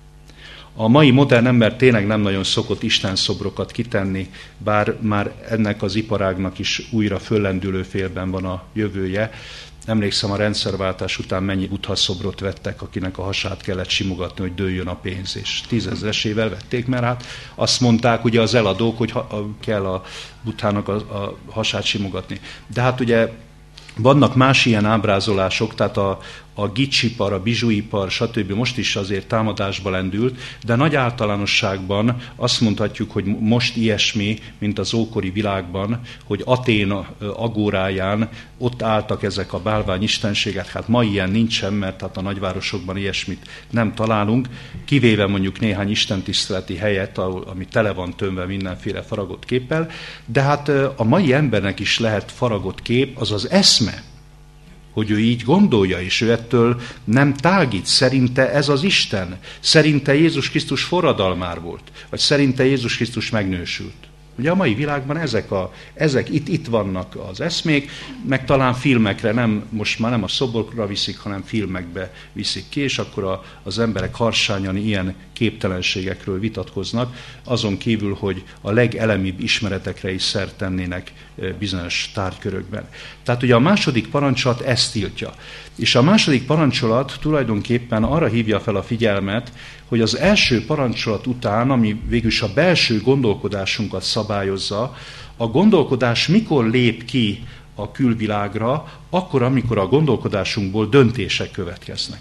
A mai modern ember tényleg nem nagyon szokott istenszobrokat kitenni, bár már ennek az iparágnak is újra föllendülő félben van a jövője. Emlékszem, a rendszerváltás után mennyi Buddha szobrot vettek, akinek a hasát kellett simogatni, hogy dőljön a pénz, és 10 000-esével vették, mert hát azt mondták ugye az eladók, hogy kell a Buddhának a hasát simogatni. De hát ugye vannak más ilyen ábrázolások, tehát a gicsipar, a bizsuipar, stb. Most is azért támadásba lendült, de nagy általánosságban azt mondhatjuk, hogy most ilyesmi, mint az ókori világban, hogy Aténa agóráján ott álltak ezek a bálványistenségek. Hát ma ilyen nincsen, mert hát a nagyvárosokban ilyesmit nem találunk, kivéve mondjuk néhány istentiszteleti helyet, ami tele van tömve mindenféle faragott képpel, de hát a mai embernek is lehet faragott kép, az az eszme, hogy ő így gondolja, és ő ettől nem tágít. Szerinte ez az Isten. Szerinte Jézus Krisztus forradalmár volt, vagy szerinte Jézus Krisztus megnősült. Ugye a mai világban ezek itt vannak az eszmék, meg talán filmekre, most már nem a szoborra viszik, hanem filmekbe viszik ki, és akkor az emberek harsányan ilyen képtelenségekről vitatkoznak, azon kívül, hogy a legelemibb ismeretekre is szert tennének bizonyos tárgykörökben. Tehát ugye a második parancsolat ezt tiltja. És a második parancsolat tulajdonképpen arra hívja fel a figyelmet, hogy az első parancsolat után, ami végülis a belső gondolkodásunkat szabályozza, a gondolkodás mikor lép ki a külvilágra, akkor, amikor a gondolkodásunkból döntések következnek.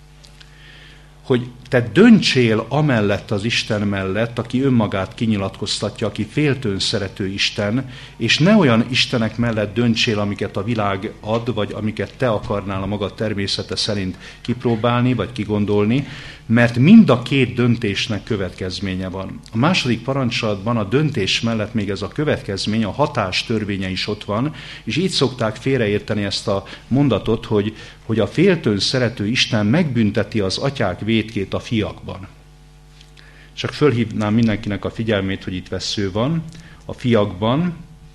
Hogy te döntsél amellett az Isten mellett, aki önmagát kinyilatkoztatja, aki féltőn szerető Isten, és ne olyan istenek mellett döntsél, amiket a világ ad, vagy amiket te akarnál a magad természete szerint kipróbálni, vagy kigondolni, mert mind a két döntésnek következménye van. A második parancsolatban a döntés mellett még ez a következmény, a hatás törvénye is ott van, és így szokták félreérteni ezt a mondatot, hogy a féltőn szerető Isten megbünteti az atyák vétkét a fiakban. Csak fölhívnám mindenkinek a figyelmét, hogy itt vessző van. A fiakban,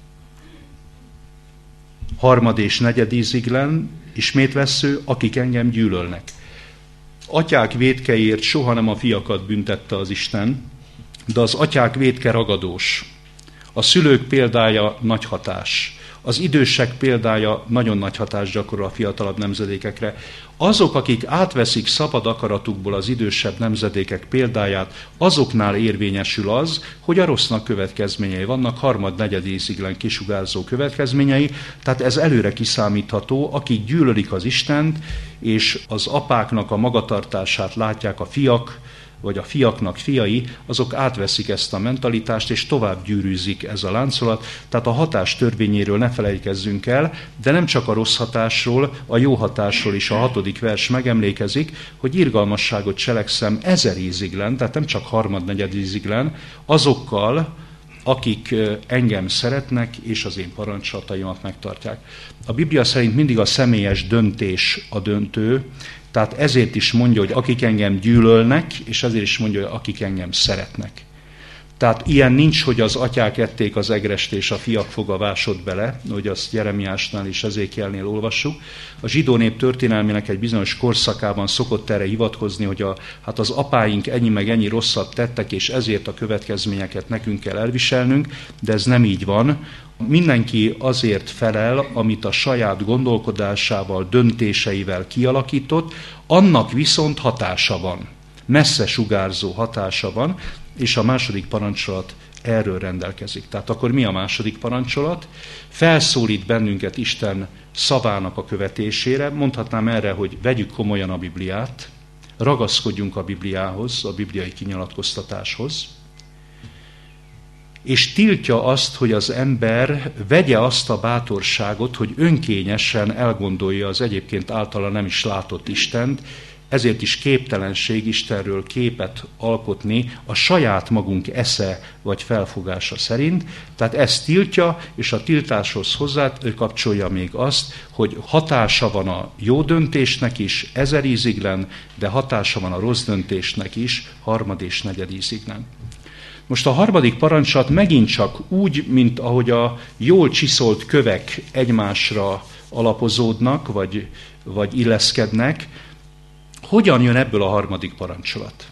harmad és negyed íziglen, ismét vessző, akik engem gyűlölnek. Atyák vétkeiért soha nem a fiakat büntette az Isten, de az atyák vétke ragadós. A szülők példája nagy hatás. Az idősek példája nagyon nagy hatást gyakorol a fiatalabb nemzedékekre. Azok, akik átveszik szabad akaratukból az idősebb nemzedékek példáját, azoknál érvényesül az, hogy a rossznak következményei vannak, harmad-negyed íziglen kisugárzó következményei, tehát ez előre kiszámítható, akik gyűlölik az Istent, és az apáknak a magatartását látják a fiak, vagy a fiaknak fiai, azok átveszik ezt a mentalitást, és tovább gyűrűzik ez a láncolat. Tehát a hatás törvényéről ne felejtkezzünk el, de nem csak a rossz hatásról, a jó hatásról is a 6. vers megemlékezik, hogy irgalmasságot cselekszem 1000 íziglen, tehát nem csak harmad-negyed íziglen, azokkal, akik engem szeretnek, és az én parancsolataimat megtartják. A Biblia szerint mindig a személyes döntés a döntő, tehát ezért is mondja, hogy akik engem gyűlölnek, és ezért is mondja, hogy akik engem szeretnek. Tehát ilyen nincs, hogy az atyák ették az egrest, és a fiak foga vásott bele, hogy azt Jeremiásnál és Ezékielnél olvassuk. A zsidó nép történelmének egy bizonyos korszakában szokott erre hivatkozni, hogy az apáink ennyi meg ennyi rosszat tettek, és ezért a következményeket nekünk kell elviselnünk, de ez nem így van. Mindenki azért felel, amit a saját gondolkodásával, döntéseivel kialakított, annak viszont hatása van. Messze sugárzó hatása van, és a második parancsolat erről rendelkezik. Tehát akkor mi a második parancsolat? Felszólít bennünket Isten szavának a követésére. Mondhatnám erre, hogy vegyük komolyan a Bibliát, ragaszkodjunk a Bibliához, a bibliai kinyilatkoztatáshoz, és tiltja azt, hogy az ember vegye azt a bátorságot, hogy önkényesen elgondolja az egyébként általa nem is látott Istent, ezért is képtelenség Istenről képet alkotni a saját magunk esze vagy felfogása szerint. Tehát ezt tiltja, és a tiltáshoz hozzá kapcsolja még azt, hogy hatása van a jó döntésnek is, 1000 íziglen, de hatása van a rossz döntésnek is, 3. és 4. íziglen. Most a harmadik parancsolat megint csak úgy, mint ahogy a jól csiszolt kövek egymásra alapozódnak, vagy illeszkednek. Hogyan jön ebből a harmadik parancsolat?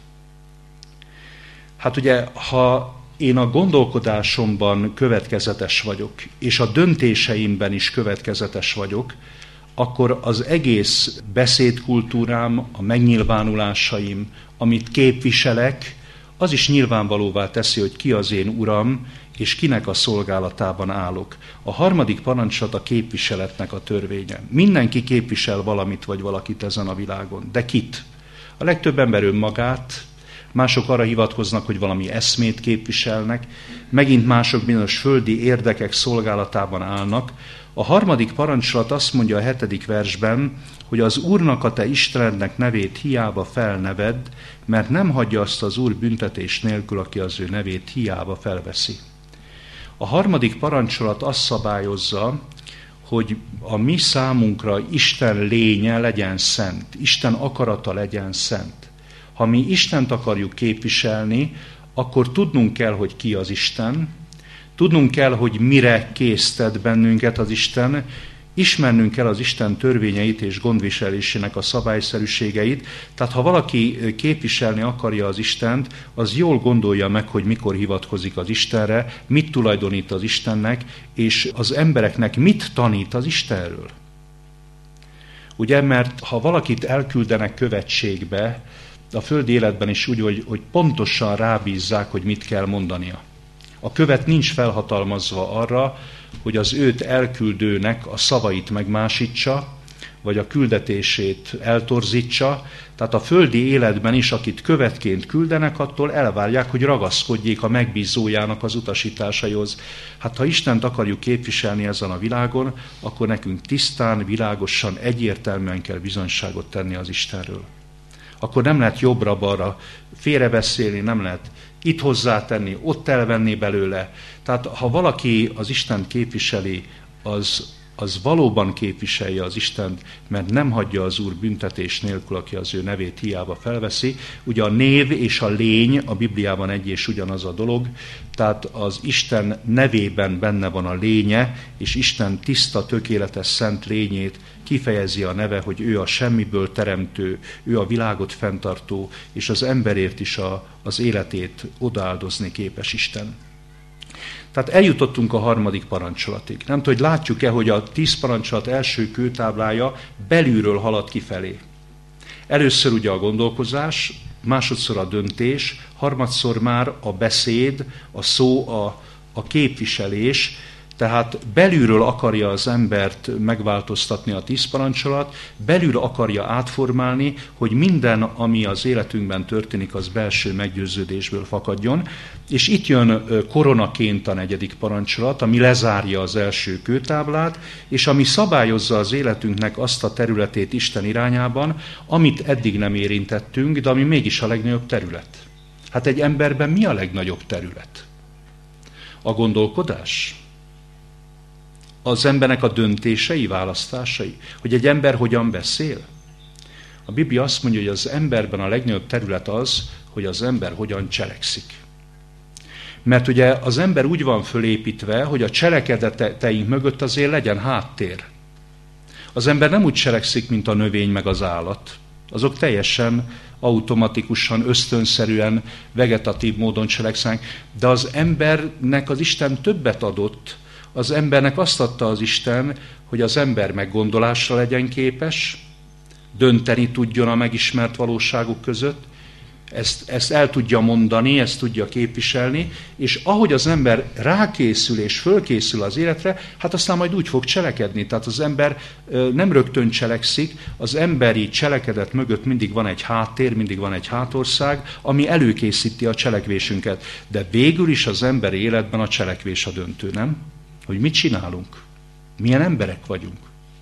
Hát ugye, ha én a gondolkodásomban következetes vagyok, és a döntéseimben is következetes vagyok, akkor az egész beszédkultúrám, a megnyilvánulásaim, amit képviselek, az is nyilvánvalóvá teszi, hogy ki az én Uram, és kinek a szolgálatában állok. A harmadik parancsolat a képviseletnek a törvénye. Mindenki képvisel valamit vagy valakit ezen a világon. De kit? A legtöbb ember önmagát, mások arra hivatkoznak, hogy valami eszmét képviselnek, megint mások bizonyos földi érdekek szolgálatában állnak. A harmadik parancsolat azt mondja a 7. versben, hogy az Úrnak a te Istenednek nevét hiába felnevedd, mert nem hagyja azt az Úr büntetés nélkül, aki az ő nevét hiába felveszi. A harmadik parancsolat azt szabályozza, hogy a mi számunkra Isten lénye legyen szent, Isten akarata legyen szent. Ha mi Istent akarjuk képviselni, akkor tudnunk kell, hogy ki az Isten, tudnunk kell, hogy mire késztet bennünket az Isten, ismernünk kell az Isten törvényeit és gondviselésének a szabályszerűségeit. Tehát ha valaki képviselni akarja az Istent, az jól gondolja meg, hogy mikor hivatkozik az Istenre, mit tulajdonít az Istennek, és az embereknek mit tanít az Istenről. Ugye, mert ha valakit elküldenek követségbe, a földi életben is úgy, hogy pontosan rábízzák, hogy mit kell mondania. A követ nincs felhatalmazva arra, hogy az őt elküldőnek a szavait megmásítsa, vagy a küldetését eltorzítsa. Tehát a földi életben is, akit követként küldenek, attól elvárják, hogy ragaszkodjék a megbízójának az utasításaihoz. Hát ha Istent akarjuk képviselni ezen a világon, akkor nekünk tisztán, világosan, egyértelműen kell bizonyságot tenni az Istenről. Akkor nem lehet jobbra-balra félrebeszélni, nem lehet itt hozzátenni, ott elvenni belőle. Tehát ha valaki az Istent képviseli, az valóban képviselje az Istent, mert nem hagyja az Úr büntetés nélkül, aki az ő nevét hiába felveszi. Ugye a név és a lény a Bibliában egy és ugyanaz a dolog, tehát az Isten nevében benne van a lénye, és Isten tiszta, tökéletes, szent lényét kifejezi a neve, hogy ő a semmiből teremtő, ő a világot fenntartó, és az emberért is az életét odaáldozni képes Isten. Tehát eljutottunk a harmadik parancsolatig. Nem tudom, hogy látjuk-e, hogy a 10 parancsolat első kőtáblája belülről halad kifelé. Először ugye a gondolkozás, másodszor a döntés, harmadszor már a beszéd, a szó, a képviselés, tehát belülről akarja az embert megváltoztatni a 10 parancsolat, belül akarja átformálni, hogy minden, ami az életünkben történik, az belső meggyőződésből fakadjon. És itt jön koronaként a 4. parancsolat, ami lezárja az első kőtáblát, és ami szabályozza az életünknek azt a területét Isten irányában, amit eddig nem érintettünk, de ami mégis a legnagyobb terület. Hát egy emberben mi a legnagyobb terület? A gondolkodás? Az embernek a döntései, választásai? Hogy egy ember hogyan beszél? A Biblia azt mondja, hogy az emberben a legnagyobb terület az, hogy az ember hogyan cselekszik. Mert ugye az ember úgy van fölépítve, hogy a cselekedeteink mögött azért legyen háttér. Az ember nem úgy cselekszik, mint a növény meg az állat. Azok teljesen automatikusan, ösztönszerűen, vegetatív módon cselekszenek, de az embernek az Isten többet adott. Az embernek azt adta az Isten, hogy az ember meggondolásra legyen képes, dönteni tudjon a megismert valóságok között, ezt el tudja mondani, ezt tudja képviselni, és ahogy az ember rákészül és fölkészül az életre, hát aztán majd úgy fog cselekedni. Tehát az ember nem rögtön cselekszik, az emberi cselekedet mögött mindig van egy háttér, mindig van egy hátország, ami előkészíti a cselekvésünket. De végül is az emberi életben a cselekvés a döntő, nem? Hogy mit csinálunk? Milyen emberek vagyunk?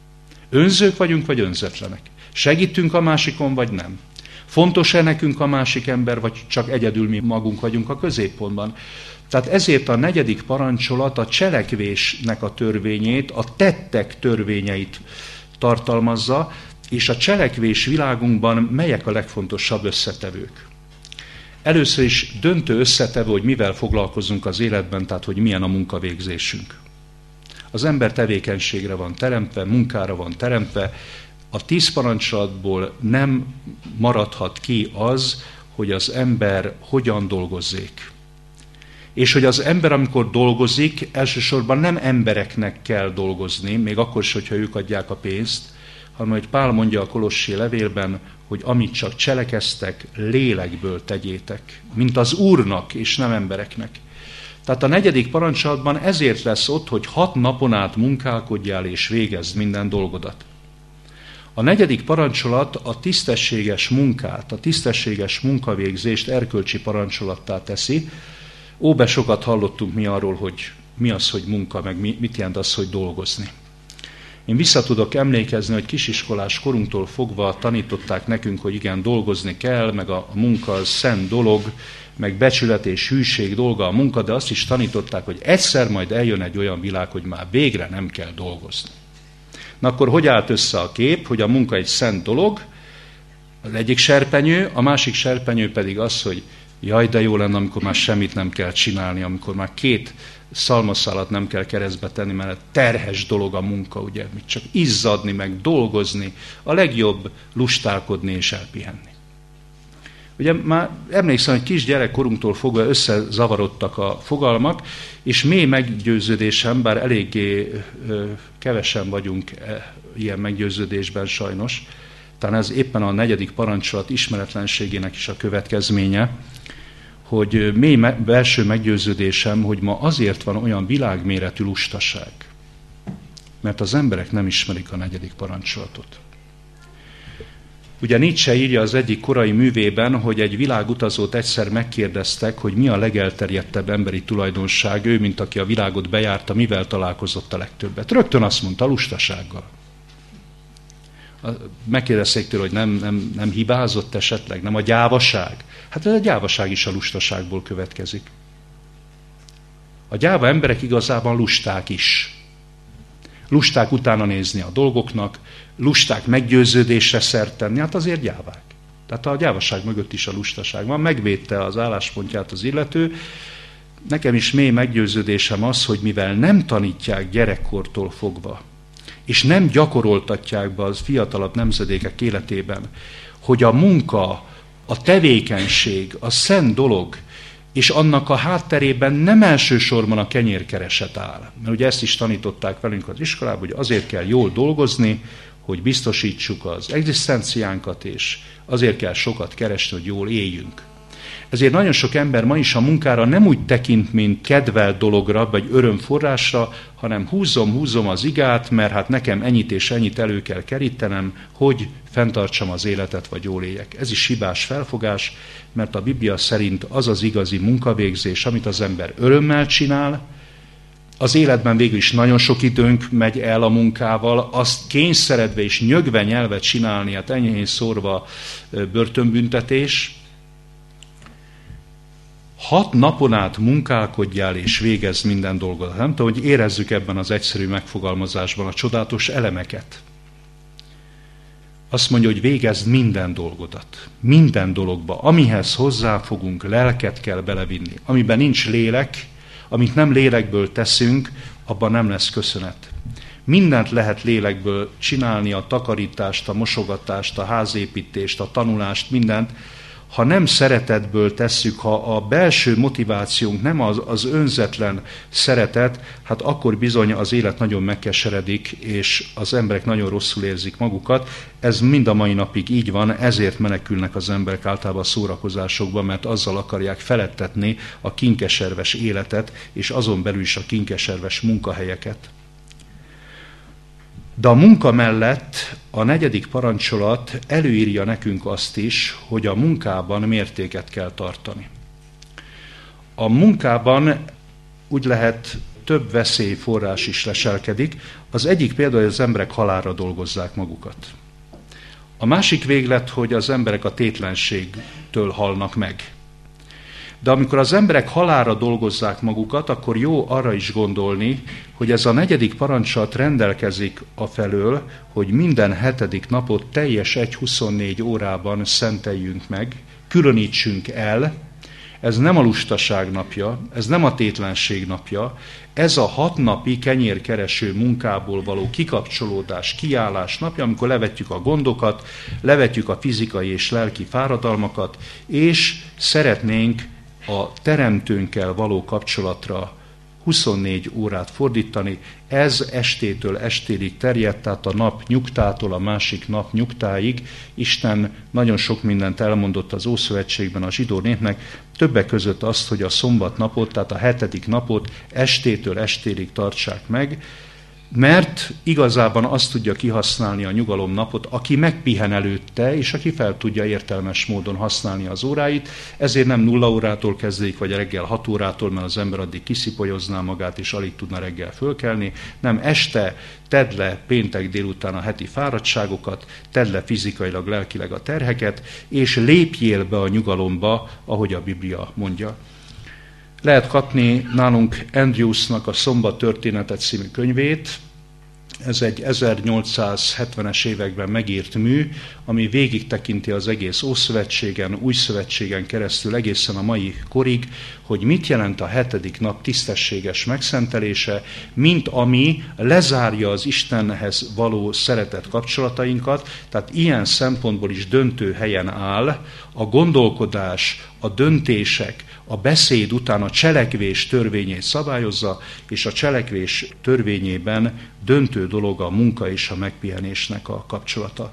Önzők vagyunk, vagy önzetlenek? Segítünk a másikon, vagy nem? Fontos-e nekünk a másik ember, vagy csak egyedül mi magunk vagyunk a középpontban? Tehát ezért a 4. parancsolat a cselekvésnek a törvényét, a tettek törvényeit tartalmazza, és a cselekvés világunkban melyek a legfontosabb összetevők? Először is döntő összetevő, hogy mivel foglalkozunk az életben, tehát hogy milyen a munkavégzésünk. Az ember tevékenységre van teremtve, munkára van teremtve. A 10 parancsolatból nem maradhat ki az, hogy az ember hogyan dolgozzék. És hogy az ember, amikor dolgozik, elsősorban nem embereknek kell dolgozni, még akkor is, hogyha ők adják a pénzt, hanem hogy Pál mondja a Kolossi levélben, hogy amit csak cselekeztek, lélekből tegyétek, mint az Úrnak és nem embereknek. Tehát a 4. parancsolatban ezért lesz ott, hogy 6 napon át munkálkodjál és végezd minden dolgodat. A 4. parancsolat a tisztességes munkát, a tisztességes munkavégzést erkölcsi parancsolattá teszi. Óbe sokat hallottunk mi arról, hogy mi az, hogy munka, meg mit jelent az, hogy dolgozni. Én vissza tudok emlékezni, hogy kisiskolás korunktól fogva tanították nekünk, hogy igen, dolgozni kell, meg a munka az szent dolog, meg becsület és hűség dolga a munka, de azt is tanították, hogy egyszer majd eljön egy olyan világ, hogy már végre nem kell dolgozni. Na akkor hogy állt össze a kép, hogy a munka egy szent dolog, az egyik serpenyő, a másik serpenyő pedig az, hogy jaj, de jó lenne, amikor már semmit nem kell csinálni, amikor már 2 szalmaszálat nem kell keresztbe tenni, mert terhes dolog a munka, ugye, csak izzadni, meg dolgozni, a legjobb lustálkodni és elpihenni. Ugye már emlékszem, hogy kisgyerekkorunktól fogva összezavarodtak a fogalmak, és mély meggyőződésem, bár eléggé kevesen vagyunk ilyen meggyőződésben sajnos, talán ez éppen a 4. parancsolat ismeretlenségének is a következménye, hogy mély belső meggyőződésem, hogy ma azért van olyan világméretű lustaság, mert az emberek nem ismerik a 4. parancsolatot. Ugye Nietzsche írja az egyik korai művében, hogy egy világutazót egyszer megkérdeztek, hogy mi a legelterjedtebb emberi tulajdonság, ő, mint aki a világot bejárta, mivel találkozott a legtöbbet. Rögtön azt mondta, lustasággal. Megkérdezték tőle, hogy nem hibázott esetleg, nem a gyávaság. Hát ez a gyávaság is a lustaságból következik. A gyáva emberek igazában lusták is. Lusták utána nézni a dolgoknak, lusták meggyőződésre szert tenni, hát azért gyávák. Tehát a gyávaság mögött is a lustaság van, megvédte az álláspontját az illető. Nekem is mély meggyőződésem az, hogy mivel nem tanítják gyerekkortól fogva, és nem gyakoroltatják be az fiatalabb nemzedékek életében, hogy a munka, a tevékenység, a szent dolog, és annak a hátterében nem elsősorban a kenyérkereset áll. Mert ugye ezt is tanították velünk az iskolában, hogy azért kell jól dolgozni, hogy biztosítsuk az egzisztenciánkat, és azért kell sokat keresni, hogy jól éljünk. Ezért nagyon sok ember ma is a munkára nem úgy tekint, mint kedvelt dologra, vagy örömforrásra, hanem húzom az igát, mert hát nekem ennyit és ennyit elő kell kerítenem, hogy fenntartsam az életet, vagy jól éljek. Ez is hibás felfogás, mert a Biblia szerint az az igazi munkavégzés, amit az ember örömmel csinál. Az életben végül is nagyon sok időnk megy el a munkával, azt kényszeredve és nyögve nyelvet csinálni, hát enyhén szórva börtönbüntetés. 6 napon át munkálkodjál és végezz minden dolgot. Nem tudom, hogy érezzük ebben az egyszerű megfogalmazásban a csodálatos elemeket. Azt mondja, hogy végezd minden dolgodat. Minden dologba. Amihez hozzáfogunk, lelket kell belevinni. Amiben nincs lélek, amit nem lélekből teszünk, abban nem lesz köszönet. Mindent lehet lélekből csinálni, a takarítást, a mosogatást, a házépítést, a tanulást, mindent. ha nem szeretetből tesszük, ha a belső motivációnk nem az önzetlen szeretet, hát akkor bizony az élet nagyon megkeseredik, és az emberek nagyon rosszul érzik magukat. Ez mind a mai napig így van, ezért menekülnek az emberek általában a szórakozásokba, mert azzal akarják feledtetni a kinkeserves életet, és azon belül is a kinkeserves munkahelyeket. De a munka mellett a 4. parancsolat előírja nekünk azt is, hogy a munkában mértéket kell tartani. A munkában úgy lehet több veszélyforrás is leselkedik. Az egyik például, hogy az emberek halálra dolgozzák magukat. A másik véglet, hogy az emberek a tétlenségtől halnak meg. De amikor az emberek halálra dolgozzák magukat, akkor jó arra is gondolni, hogy ez a 4. parancsolat rendelkezik afelől, hogy minden 7. napot teljes 1-24 órában szenteljünk meg, különítsünk el. Ez nem a lustaság napja, ez nem a tétlenség napja, ez a 6 napi kenyérkereső munkából való kikapcsolódás, kiállás napja, amikor levetjük a gondokat, levetjük a fizikai és lelki fáradalmakat, és szeretnénk a teremtőnkkel való kapcsolatra 24 órát fordítani. Ez estétől estéig terjed, tehát a nap nyugtától a másik nap nyugtáig. Isten nagyon sok mindent elmondott az Ószövetségben a zsidó népnek, többek között azt, hogy a szombatnapot, tehát a 7. napot estétől estéig tartsák meg, mert igazában azt tudja kihasználni a nyugalomnapot, aki megpihen előtte, és aki fel tudja értelmes módon használni az óráit. Ezért nem 0 órától kezdődik, vagy reggel 6 órától, mert az ember addig kiszipolyozná magát, és alig tudna reggel fölkelni. Nem, este tedd le péntek délután a heti fáradtságokat, tedd le fizikailag, lelkileg a terheket, és lépjél be a nyugalomba, ahogy a Biblia mondja. Lehet kapni nálunk Andrewsnak a Szombat történetet című könyvét. Ez egy 1870-es években megírt mű, ami végig tekinti az egész Ószövetségen, Újszövetségen keresztül egészen a mai korig, hogy mit jelent a 7. nap tisztességes megszentelése, mint ami lezárja az Istenhez való szeretet kapcsolatainkat, tehát ilyen szempontból is döntő helyen áll a gondolkodás, a döntések, a beszéd után a cselekvés törvényét szabályozza, és a cselekvés törvényében döntő dolog a munka és a megpihenésnek a kapcsolata.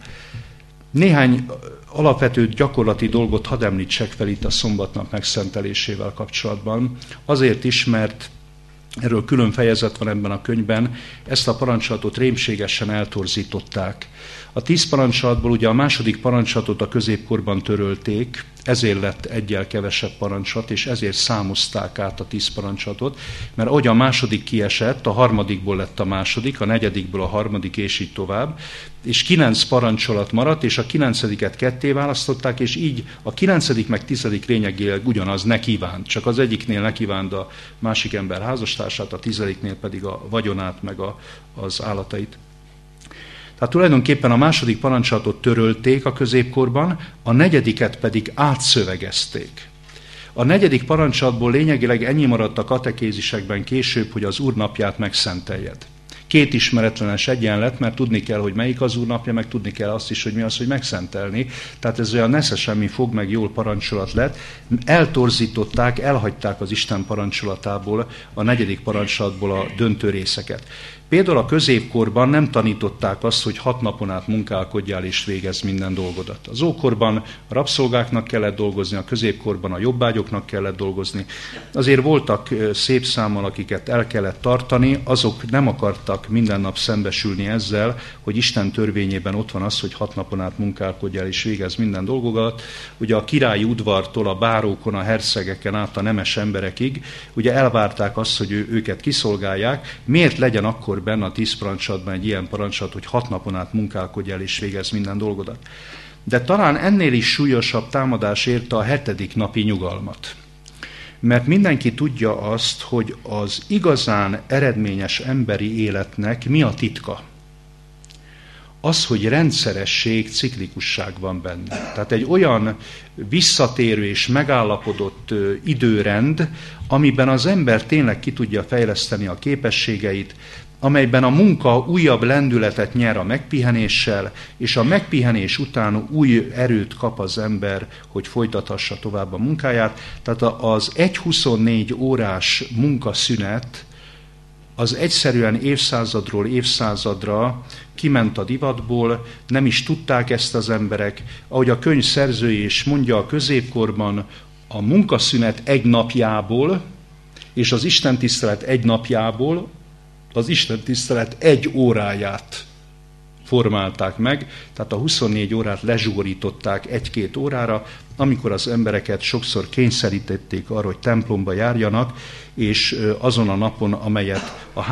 Néhány alapvető gyakorlati dolgot hadd említsek fel itt a szombatnap megszentelésével kapcsolatban. Azért is, mert erről külön fejezet van ebben a könyvben, ezt a parancsolatot rémségesen eltorzították. A 10 parancsolatból ugye a 2. parancsolatot a középkorban törölték, ezért lett egyel kevesebb parancsolat, és ezért számozták át a 10 parancsolatot, mert ahogy a 2. kiesett, a 3. lett a 2., a 4. a 3., és így tovább, és 9 parancsolat maradt, és a 9-et ketté választották, és így a 9. meg 10. lényegileg ugyanaz, ne kívánt. Csak az egyiknél ne kívánt a másik ember házastársát, a 10. pedig a vagyonát, meg az állatait. Tehát tulajdonképpen a 2. parancsolatot törölték a középkorban, a 4. pedig átszövegezték. A 4. parancsolatból lényegileg ennyi maradt a katekézisekben később, hogy az Úr napját megszenteljed. 2 ismeretlenes egyenlet, mert tudni kell, hogy melyik az Úr napja, meg tudni kell azt is, hogy mi az, hogy megszentelni. Tehát ez olyan nesze semmi fog meg jól parancsolat lett. Eltorzították, elhagyták az Isten parancsolatából, a 4. parancsolatból a döntő részeket. Például a középkorban nem tanították azt, hogy 6 napon át munkálkodjál és végezz minden dolgodat. Az ókorban a rabszolgáknak kellett dolgozni, a középkorban a jobbágyoknak kellett dolgozni. Azért voltak szép számmal, akiket el kellett tartani, azok nem akartak minden nap szembesülni ezzel, hogy Isten törvényében ott van az, hogy 6 napon át munkálkodjál és végezz minden dolgodat. Ugye a királyi udvartól a bárókon, a hercegeken át a nemes emberekig, ugye elvárták azt, hogy őket kiszolgálják. Miért legyen akkor benne a 10 parancsolatban egy ilyen parancsolat, hogy 6 napon át munkálkodj el és végezz minden dolgodat. De talán ennél is súlyosabb támadás érte a 7. napi nyugalmat. Mert mindenki tudja azt, hogy az igazán eredményes emberi életnek mi a titka. Az, hogy rendszeresség, ciklikusság van benne. Tehát egy olyan visszatérő és megállapodott időrend, amiben az ember tényleg ki tudja fejleszteni a képességeit, amelyben a munka újabb lendületet nyer a megpihenéssel, és a megpihenés után új erőt kap az ember, hogy folytathassa tovább a munkáját. Tehát az 1-24 órás munkaszünet az egyszerűen évszázadról évszázadra kiment a divatból, nem is tudták ezt az emberek. Ahogy a könyv szerzője is mondja, a középkorban a munkaszünet egy napjából, és az istentisztelet egy napjából az istentisztelet egy óráját formálták meg, tehát a 24 órát lezsugorították 1-2 órára, amikor az embereket sokszor kényszerítették arra, hogy templomba járjanak, és azon a napon, amelyet a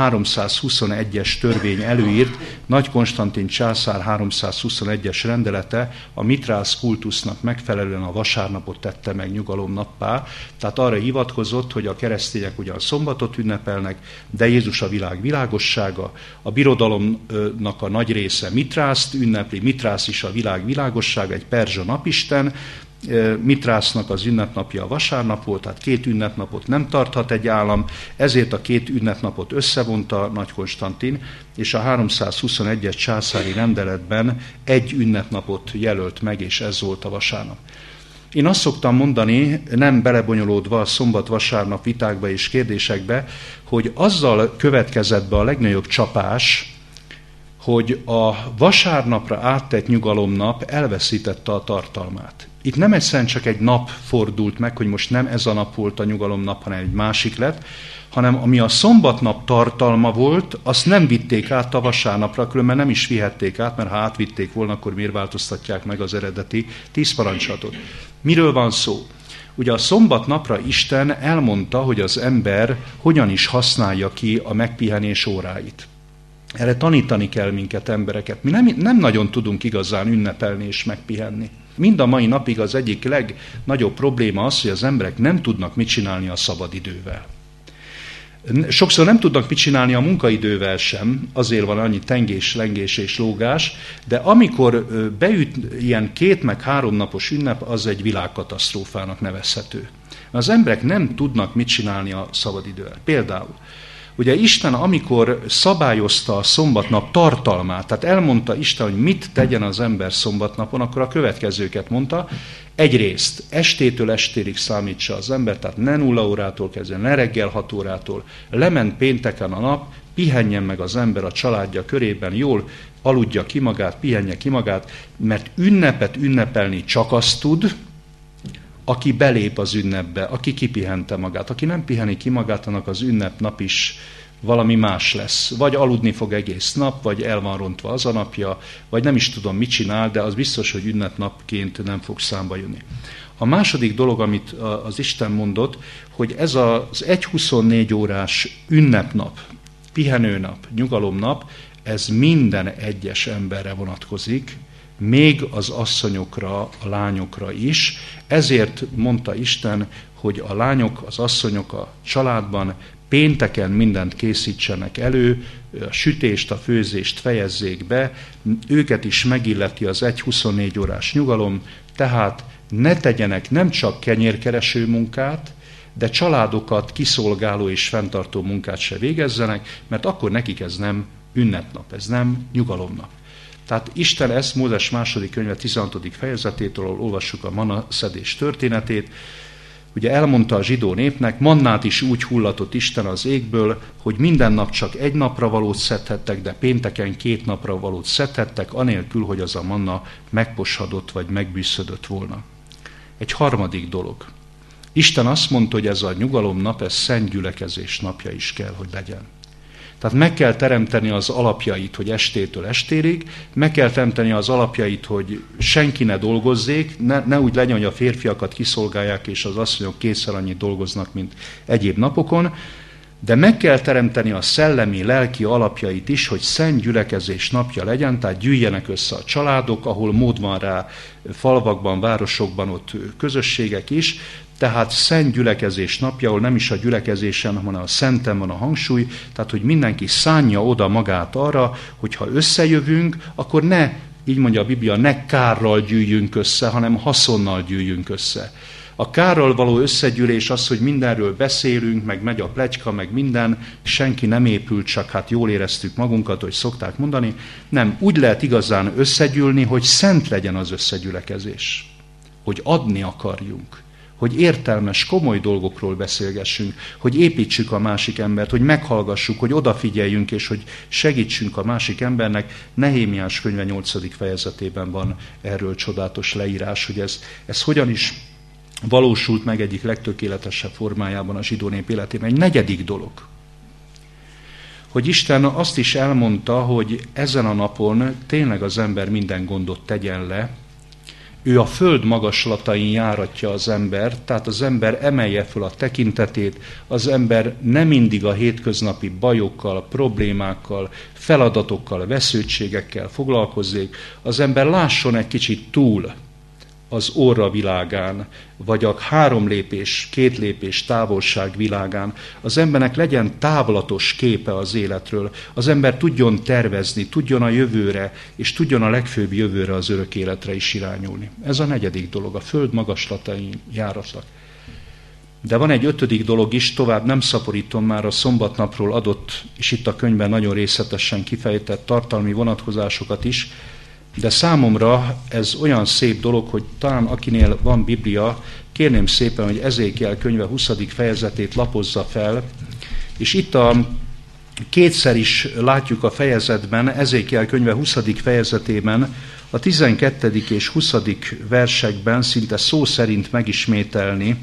321-es törvény előírt, Nagy Konstantin császár 321-es rendelete a mitrász kultusznak megfelelően a vasárnapot tette meg nyugalomnappá, tehát arra hivatkozott, hogy a keresztények ugyan szombatot ünnepelnek, de Jézus a világ világossága, a birodalomnak a nagy része Mitrászt ünnepli, Mitrász is a világ világossága, egy perzsa napisten, Mitrásznak az ünnepnapja a vasárnap volt, tehát 2 ünnepnapot nem tarthat egy állam, ezért a 2 ünnepnapot összevonta Nagy Konstantin, és a 321-es császári rendeletben egy ünnepnapot jelölt meg, és ez volt a vasárnap. Én azt szoktam mondani, nem belebonyolódva a szombat-vasárnap vitákba és kérdésekbe, hogy azzal következett be a legnagyobb csapás, hogy a vasárnapra áttett nyugalomnap elveszítette a tartalmát. Itt nem egyszerűen csak egy nap fordult meg, hogy most nem ez a nap volt a nyugalomnap, hanem egy másik lett, hanem ami a szombatnap tartalma volt, azt nem vitték át a vasárnapra, különben nem is vihették át, mert ha átvitték volna, akkor miért változtatják meg az eredeti 10 parancsolatot. Miről van szó? Ugye a szombatnapra Isten elmondta, hogy az ember hogyan is használja ki a megpihenés óráit. Erre tanítani kell minket, embereket. Mi nem nagyon tudunk igazán ünnepelni és megpihenni. Mind a mai napig az egyik legnagyobb probléma az, hogy az emberek nem tudnak mit csinálni a szabadidővel. Sokszor nem tudnak mit csinálni a munkaidővel sem, azért van annyi tengés, lengés és lógás, de amikor beüt ilyen 2 meg 3 napos ünnep, az egy világkatasztrófának nevezhető. Az emberek nem tudnak mit csinálni a szabadidővel. Például, ugye Isten, amikor szabályozta a szombatnap tartalmát, tehát elmondta Isten, hogy mit tegyen az ember szombatnapon, akkor a következőket mondta. Egyrészt estétől estérig számítsa az ember, tehát ne 0 órától kezdve, ne reggel 6 órától, lement pénteken a nap, pihenjen meg az ember a családja körében, jól aludja ki magát, pihenje ki magát, mert ünnepet ünnepelni csak azt tud, aki belép az ünnepbe, aki kipihente magát. Aki nem piheni ki magát, annak az ünnepnap is valami más lesz. Vagy aludni fog egész nap, vagy el van rontva az a napja, vagy nem is tudom, mit csinál, de az biztos, hogy ünnepnapként nem fog számba jönni. A második dolog, amit az Isten mondott, hogy ez az 1-24 órás ünnepnap, pihenőnap, nyugalomnap, ez minden egyes emberre vonatkozik, még az asszonyokra, a lányokra is. Ezért mondta Isten, hogy a lányok, az asszonyok a családban pénteken mindent készítsenek elő, a sütést, a főzést fejezzék be, őket is megilleti az 1-24 órás nyugalom, tehát ne tegyenek nem csak kenyérkereső munkát, de családokat kiszolgáló és fenntartó munkát se végezzenek, mert akkor nekik ez nem ünnepnap, ez nem nyugalomnap. Tehát Isten ezt Mózes második könyve 16. fejezetétől, ahol olvassuk a manna szedés történetét, ugye elmondta a zsidó népnek, mannát is úgy hullatott Isten az égből, hogy minden nap csak egy napra valót szedhettek, de pénteken 2 napra valót szedhettek, anélkül, hogy az a manna megposhadott vagy megbűszödött volna. Egy harmadik dolog. Isten azt mondta, hogy ez a nyugalomnap, ez szent gyülekezés napja is kell, hogy legyen. Tehát meg kell teremteni az alapjait, hogy estétől estérig, meg kell teremteni az alapjait, hogy senki ne dolgozzék, ne úgy legyen, hogy a férfiakat kiszolgálják, és az asszonyok 2-szer annyit dolgoznak, mint egyéb napokon, de meg kell teremteni a szellemi, lelki alapjait is, hogy szent gyülekezés napja legyen, tehát gyűjjenek össze a családok, ahol mód van rá, falvakban, városokban, ott közösségek is, tehát szent gyülekezés napja, ahol nem is a gyülekezésen, hanem a szenten van a hangsúly, tehát hogy mindenki szánja oda magát arra, hogy ha összejövünk, akkor ne, így mondja a Biblia, ne kárral gyűjjünk össze, hanem haszonnal gyűjjünk össze. A kárral való összegyűlés az, hogy mindenről beszélünk, meg megy a pletyka, meg minden, senki nem épült, csak hát jól éreztük magunkat, hogy szokták mondani. Nem, úgy lehet igazán összegyűlni, hogy szent legyen az összegyülekezés. Hogy adni akarjunk. Hogy értelmes, komoly dolgokról beszélgessünk, hogy építsük a másik embert, hogy meghallgassuk, hogy odafigyeljünk, és hogy segítsünk a másik embernek. Nehémiás könyve 8. fejezetében van erről csodálatos leírás, hogy ez hogyan is valósult meg egyik legtökéletesebb formájában a zsidó nép életében. Egy 4. dolog, hogy Isten azt is elmondta, hogy ezen a napon tényleg az ember minden gondot tegyen le. Ő a föld magaslatain járatja az ember, tehát az ember emelje föl a tekintetét, az ember nem mindig a hétköznapi bajokkal, problémákkal, feladatokkal, vesződtségekkel foglalkozzék, az ember lásson egy kicsit túl az óra világán, vagy a 3 lépés, 2 lépés távolság világán. Az embernek legyen távlatos képe az életről, az ember tudjon tervezni, tudjon a jövőre, és tudjon a legfőbb jövőre, az örök életre is irányulni. Ez a 4. dolog, a föld magaslatain járatnak. De van egy 5. dolog is, tovább nem szaporítom, már a szombatnapról adott, és itt a könyvben nagyon részletesen kifejtett tartalmi vonatkozásokat is, de számomra ez olyan szép dolog, hogy talán akinél van Biblia, kérném szépen, hogy Ezékiel könyve 20. fejezetét lapozza fel, és itt kétszer is látjuk a fejezetben, Ezékiel könyve 20. fejezetében, a 12. és 20. versekben szinte szó szerint megismételni,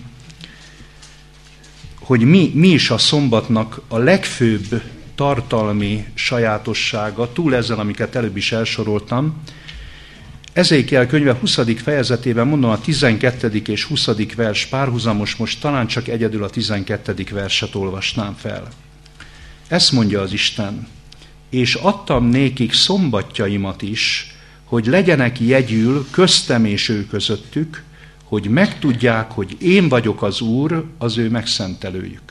hogy mi is a szombatnak a legfőbb tartalmi sajátossága, túl ezen, amiket előbb is elsoroltam. Ezékiel könyve 20. fejezetében, mondom, a 12. és 20. vers párhuzamos, most talán csak egyedül a 12. verset olvasnám fel. Ezt mondja az Isten: és adtam nékik szombatjaimat is, hogy legyenek jegyül köztem és ő közöttük, hogy megtudják, hogy én vagyok az Úr, az ő megszentelőjük.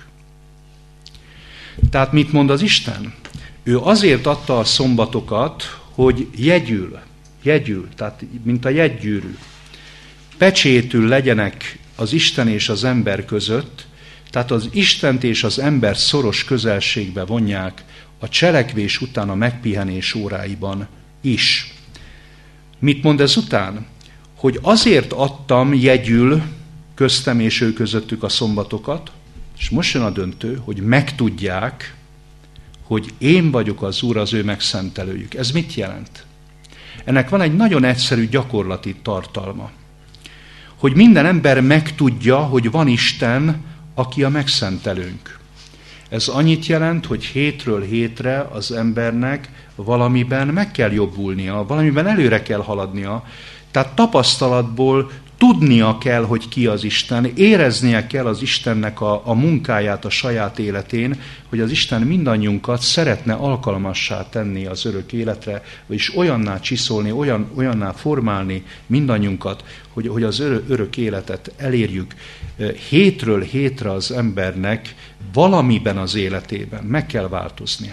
Tehát mit mond az Isten? Ő azért adta a szombatokat, hogy jegyül, tehát mint a jegygyűrű, pecsétül legyenek az Isten és az ember között, tehát az Istent és az ember szoros közelségbe vonják a cselekvés után a megpihenés óráiban is. Mit mond ezután? Hogy azért adtam jegyül köztem és ő közöttük a szombatokat, és most jön a döntő, hogy megtudják, hogy én vagyok az Úr, az ő megszentelőjük. Ez mit jelent? Ennek van egy nagyon egyszerű gyakorlati tartalma. Hogy minden ember megtudja, hogy van Isten, aki a megszentelőnk. Ez annyit jelent, hogy hétről hétre az embernek valamiben meg kell jobbulnia, valamiben előre kell haladnia, tehát tapasztalatból tudnia kell, hogy ki az Isten, éreznie kell az Istennek a munkáját a saját életén, hogy az Isten mindannyiunkat szeretne alkalmassá tenni az örök életre, vagyis olyanná csiszolni, olyanná formálni mindannyiunkat, hogy az örök életet elérjük. Hétről hétre az embernek valamiben az életében meg kell változnia.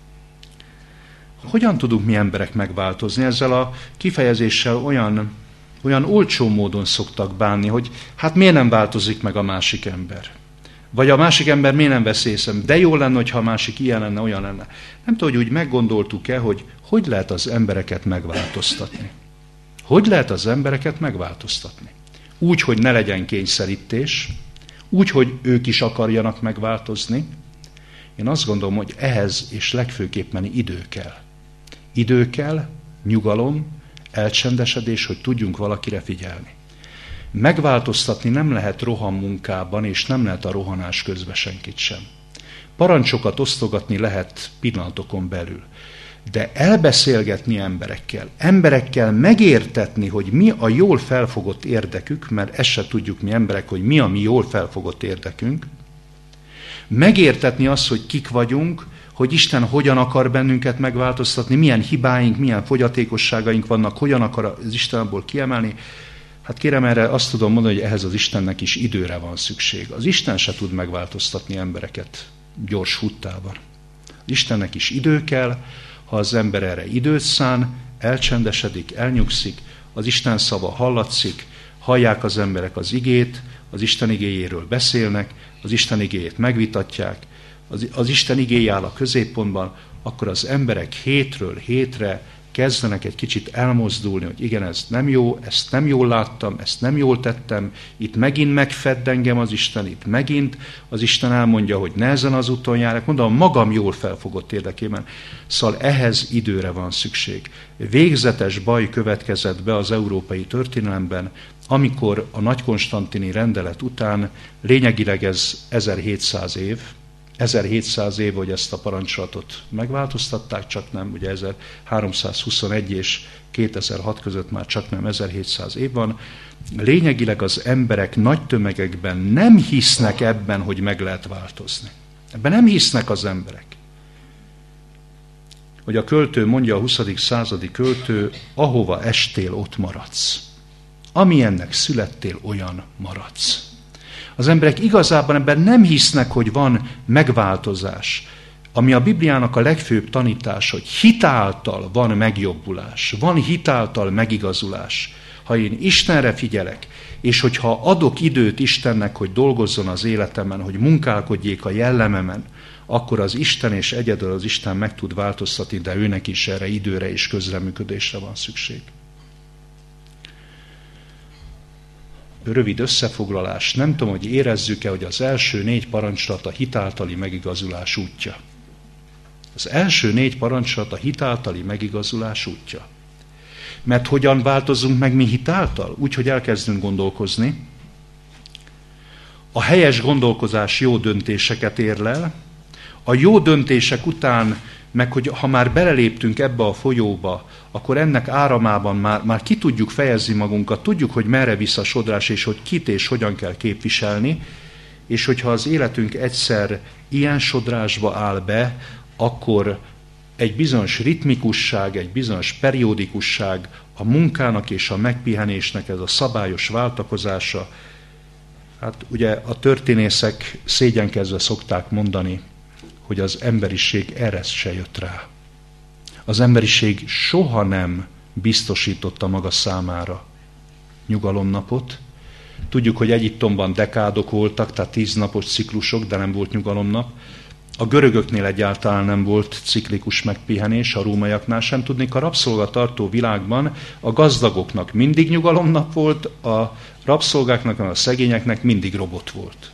Hogyan tudunk mi emberek megváltozni? Ezzel a kifejezéssel olyan olcsó módon szoktak bánni, hogy hát miért nem változik meg a másik ember? Vagy a másik ember miért nem vesz észre? De jó lenne, hogyha a másik ilyen lenne, olyan lenne. Nem tudom, hogy úgy meggondoltuk-e, hogy lehet az embereket megváltoztatni. Hogy lehet az embereket megváltoztatni? Úgy, hogy ne legyen kényszerítés, úgy, hogy ők is akarjanak megváltozni. Én azt gondolom, hogy ehhez és legfőképpen idő kell. Idő kell, nyugalom, elcsendesedés, hogy tudjunk valakire figyelni. Megváltoztatni nem lehet rohanmunkában, és nem lehet a rohanás közben senkit sem. Parancsokat osztogatni lehet pillanatokon belül, de elbeszélgetni emberekkel megértetni, hogy mi a jól felfogott érdekük, mert ezt se tudjuk mi emberek, hogy mi a mi jól felfogott érdekünk, megértetni azt, hogy kik vagyunk, hogy Isten hogyan akar bennünket megváltoztatni, milyen hibáink, milyen fogyatékosságaink vannak, hogyan akar az Isten abból kiemelni. Hát kérem, erre azt tudom mondani, hogy ehhez az Istennek is időre van szükség. Az Isten se tud megváltoztatni embereket gyors futtában. Az Istennek is idő kell, ha az ember erre időt szán, elcsendesedik, elnyugszik, az Isten szava hallatszik, hallják az emberek az igét, az Isten igéjéről beszélnek, az Isten igéjét megvitatják, az Isten igéje áll a középpontban, akkor az emberek hétről hétre kezdenek egy kicsit elmozdulni, hogy igen, ez nem jó, ezt nem jól láttam, ezt nem jól tettem, itt megint megfedd engem az Isten, itt megint az Isten elmondja, hogy ne ezen az úton járják, mondom, magam jól felfogott érdekében. Szóval ehhez időre van szükség. Végzetes baj következett be az európai történelemben, amikor a nagykonstantini rendelet után, lényegileg ez 1700 év, hogy ezt a parancsolatot megváltoztatták, csak nem, ugye 1321 és 2006 között már csak nem 1700 év van. Lényegileg az emberek nagy tömegekben nem hisznek ebben, hogy meg lehet változni. Ebben nem hisznek az emberek. Hogy a költő mondja, a 20. századi költő, ahova estél, ott maradsz. Amilyennek születtél, olyan maradsz. Az emberek igazában ebben nem hisznek, hogy van megváltozás, ami a Bibliának a legfőbb tanítása, hogy hitáltal van megjobbulás, van hitáltal megigazulás. Ha én Istenre figyelek, és hogyha adok időt Istennek, hogy dolgozzon az életemen, hogy munkálkodjék a jellememen, akkor az Isten és egyedül az Isten meg tud változtatni, de őnek is erre időre és közreműködésre van szükség. Rövid összefoglalás. Nem tudom, hogy érezzük-e, hogy az első 4 parancsolat a hitáltali megigazulás útja. Az első 4 parancsolat a hitáltali megigazulás útja. Mert hogyan változunk meg mi hitáltal? Úgy, hogy elkezdünk gondolkozni. A helyes gondolkozás jó döntéseket érlel. A jó döntések után, meg hogy ha már beleléptünk ebbe a folyóba, akkor ennek áramában már ki tudjuk fejezni magunkat, tudjuk, hogy merre visz a sodrás, és hogy kit és hogyan kell képviselni, és hogyha az életünk egyszer ilyen sodrásba áll be, akkor egy bizonyos ritmikusság, egy bizonyos periódikusság, a munkának és a megpihenésnek ez a szabályos váltakozása, hát ugye a történészek szégyenkezve szokták mondani, hogy az emberiség erre se jött rá. Az emberiség soha nem biztosította maga számára nyugalomnapot. Tudjuk, hogy Egyiptomban dekádok voltak, tehát 10 napos ciklusok, de nem volt nyugalomnap. A görögöknél egyáltalán nem volt ciklikus megpihenés, a rómaiaknál sem. Tudnék, a rabszolgatartó világban a gazdagoknak mindig nyugalomnap volt, a rabszolgáknak, a szegényeknek mindig robot volt.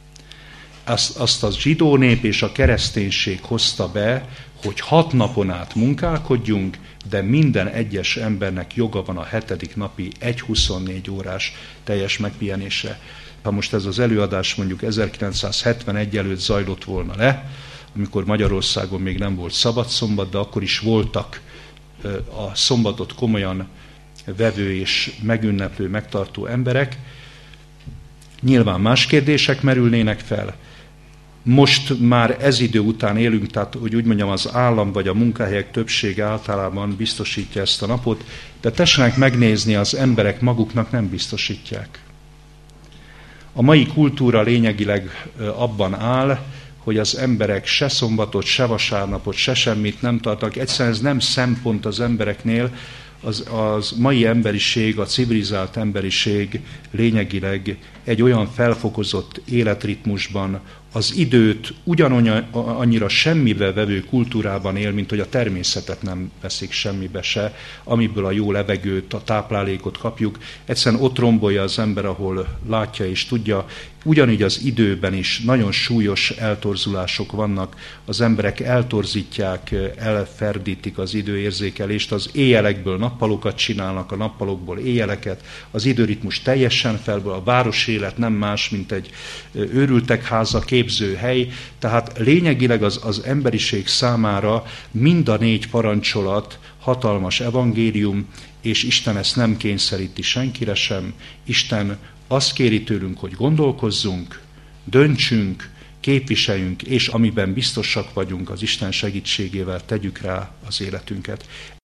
Azt a zsidó nép és a kereszténység hozta be, hogy 6 napon át munkálkodjunk, de minden egyes embernek joga van a 7. napi 1-24 órás teljes megpihenésre. Ha most ez az előadás mondjuk 1971 előtt zajlott volna le, amikor Magyarországon még nem volt szabadszombat, de akkor is voltak a szombatot komolyan vevő és megünneplő, megtartó emberek, nyilván más kérdések merülnének fel. Most már ez idő után élünk, tehát hogy úgy mondjam, az állam vagy a munkahelyek többsége általában biztosítja ezt a napot, de tessenek megnézni, az emberek maguknak nem biztosítják. A mai kultúra lényegileg abban áll, hogy az emberek se szombatot, se vasárnapot, se semmit nem tartanak. Egyszerűen ez nem szempont az embereknél, az mai emberiség, a civilizált emberiség lényegileg egy olyan felfokozott életritmusban, az időt ugyanannyira semmibe vevő kultúrában él, mint hogy a természetet nem veszik semmibe se, amiből a jó levegőt, a táplálékot kapjuk. Egyszerűen ott rombolja az ember, ahol látja és tudja. Ugyanígy az időben is nagyon súlyos eltorzulások vannak, az emberek eltorzítják, elferdítik az időérzékelést, az éjjelekből nappalokat csinálnak, a nappalokból éjjeleket, az időritmus teljesen felből, a városi élet nem más, mint egy őrültek háza, képzőhely, tehát lényegileg az emberiség számára mind a 4 parancsolat hatalmas evangélium, és Isten ezt nem kényszeríti senkire sem. Isten azt kéri tőlünk, hogy gondolkozzunk, döntsünk, képviseljünk, és amiben biztosak vagyunk, az Isten segítségével tegyük rá az életünket.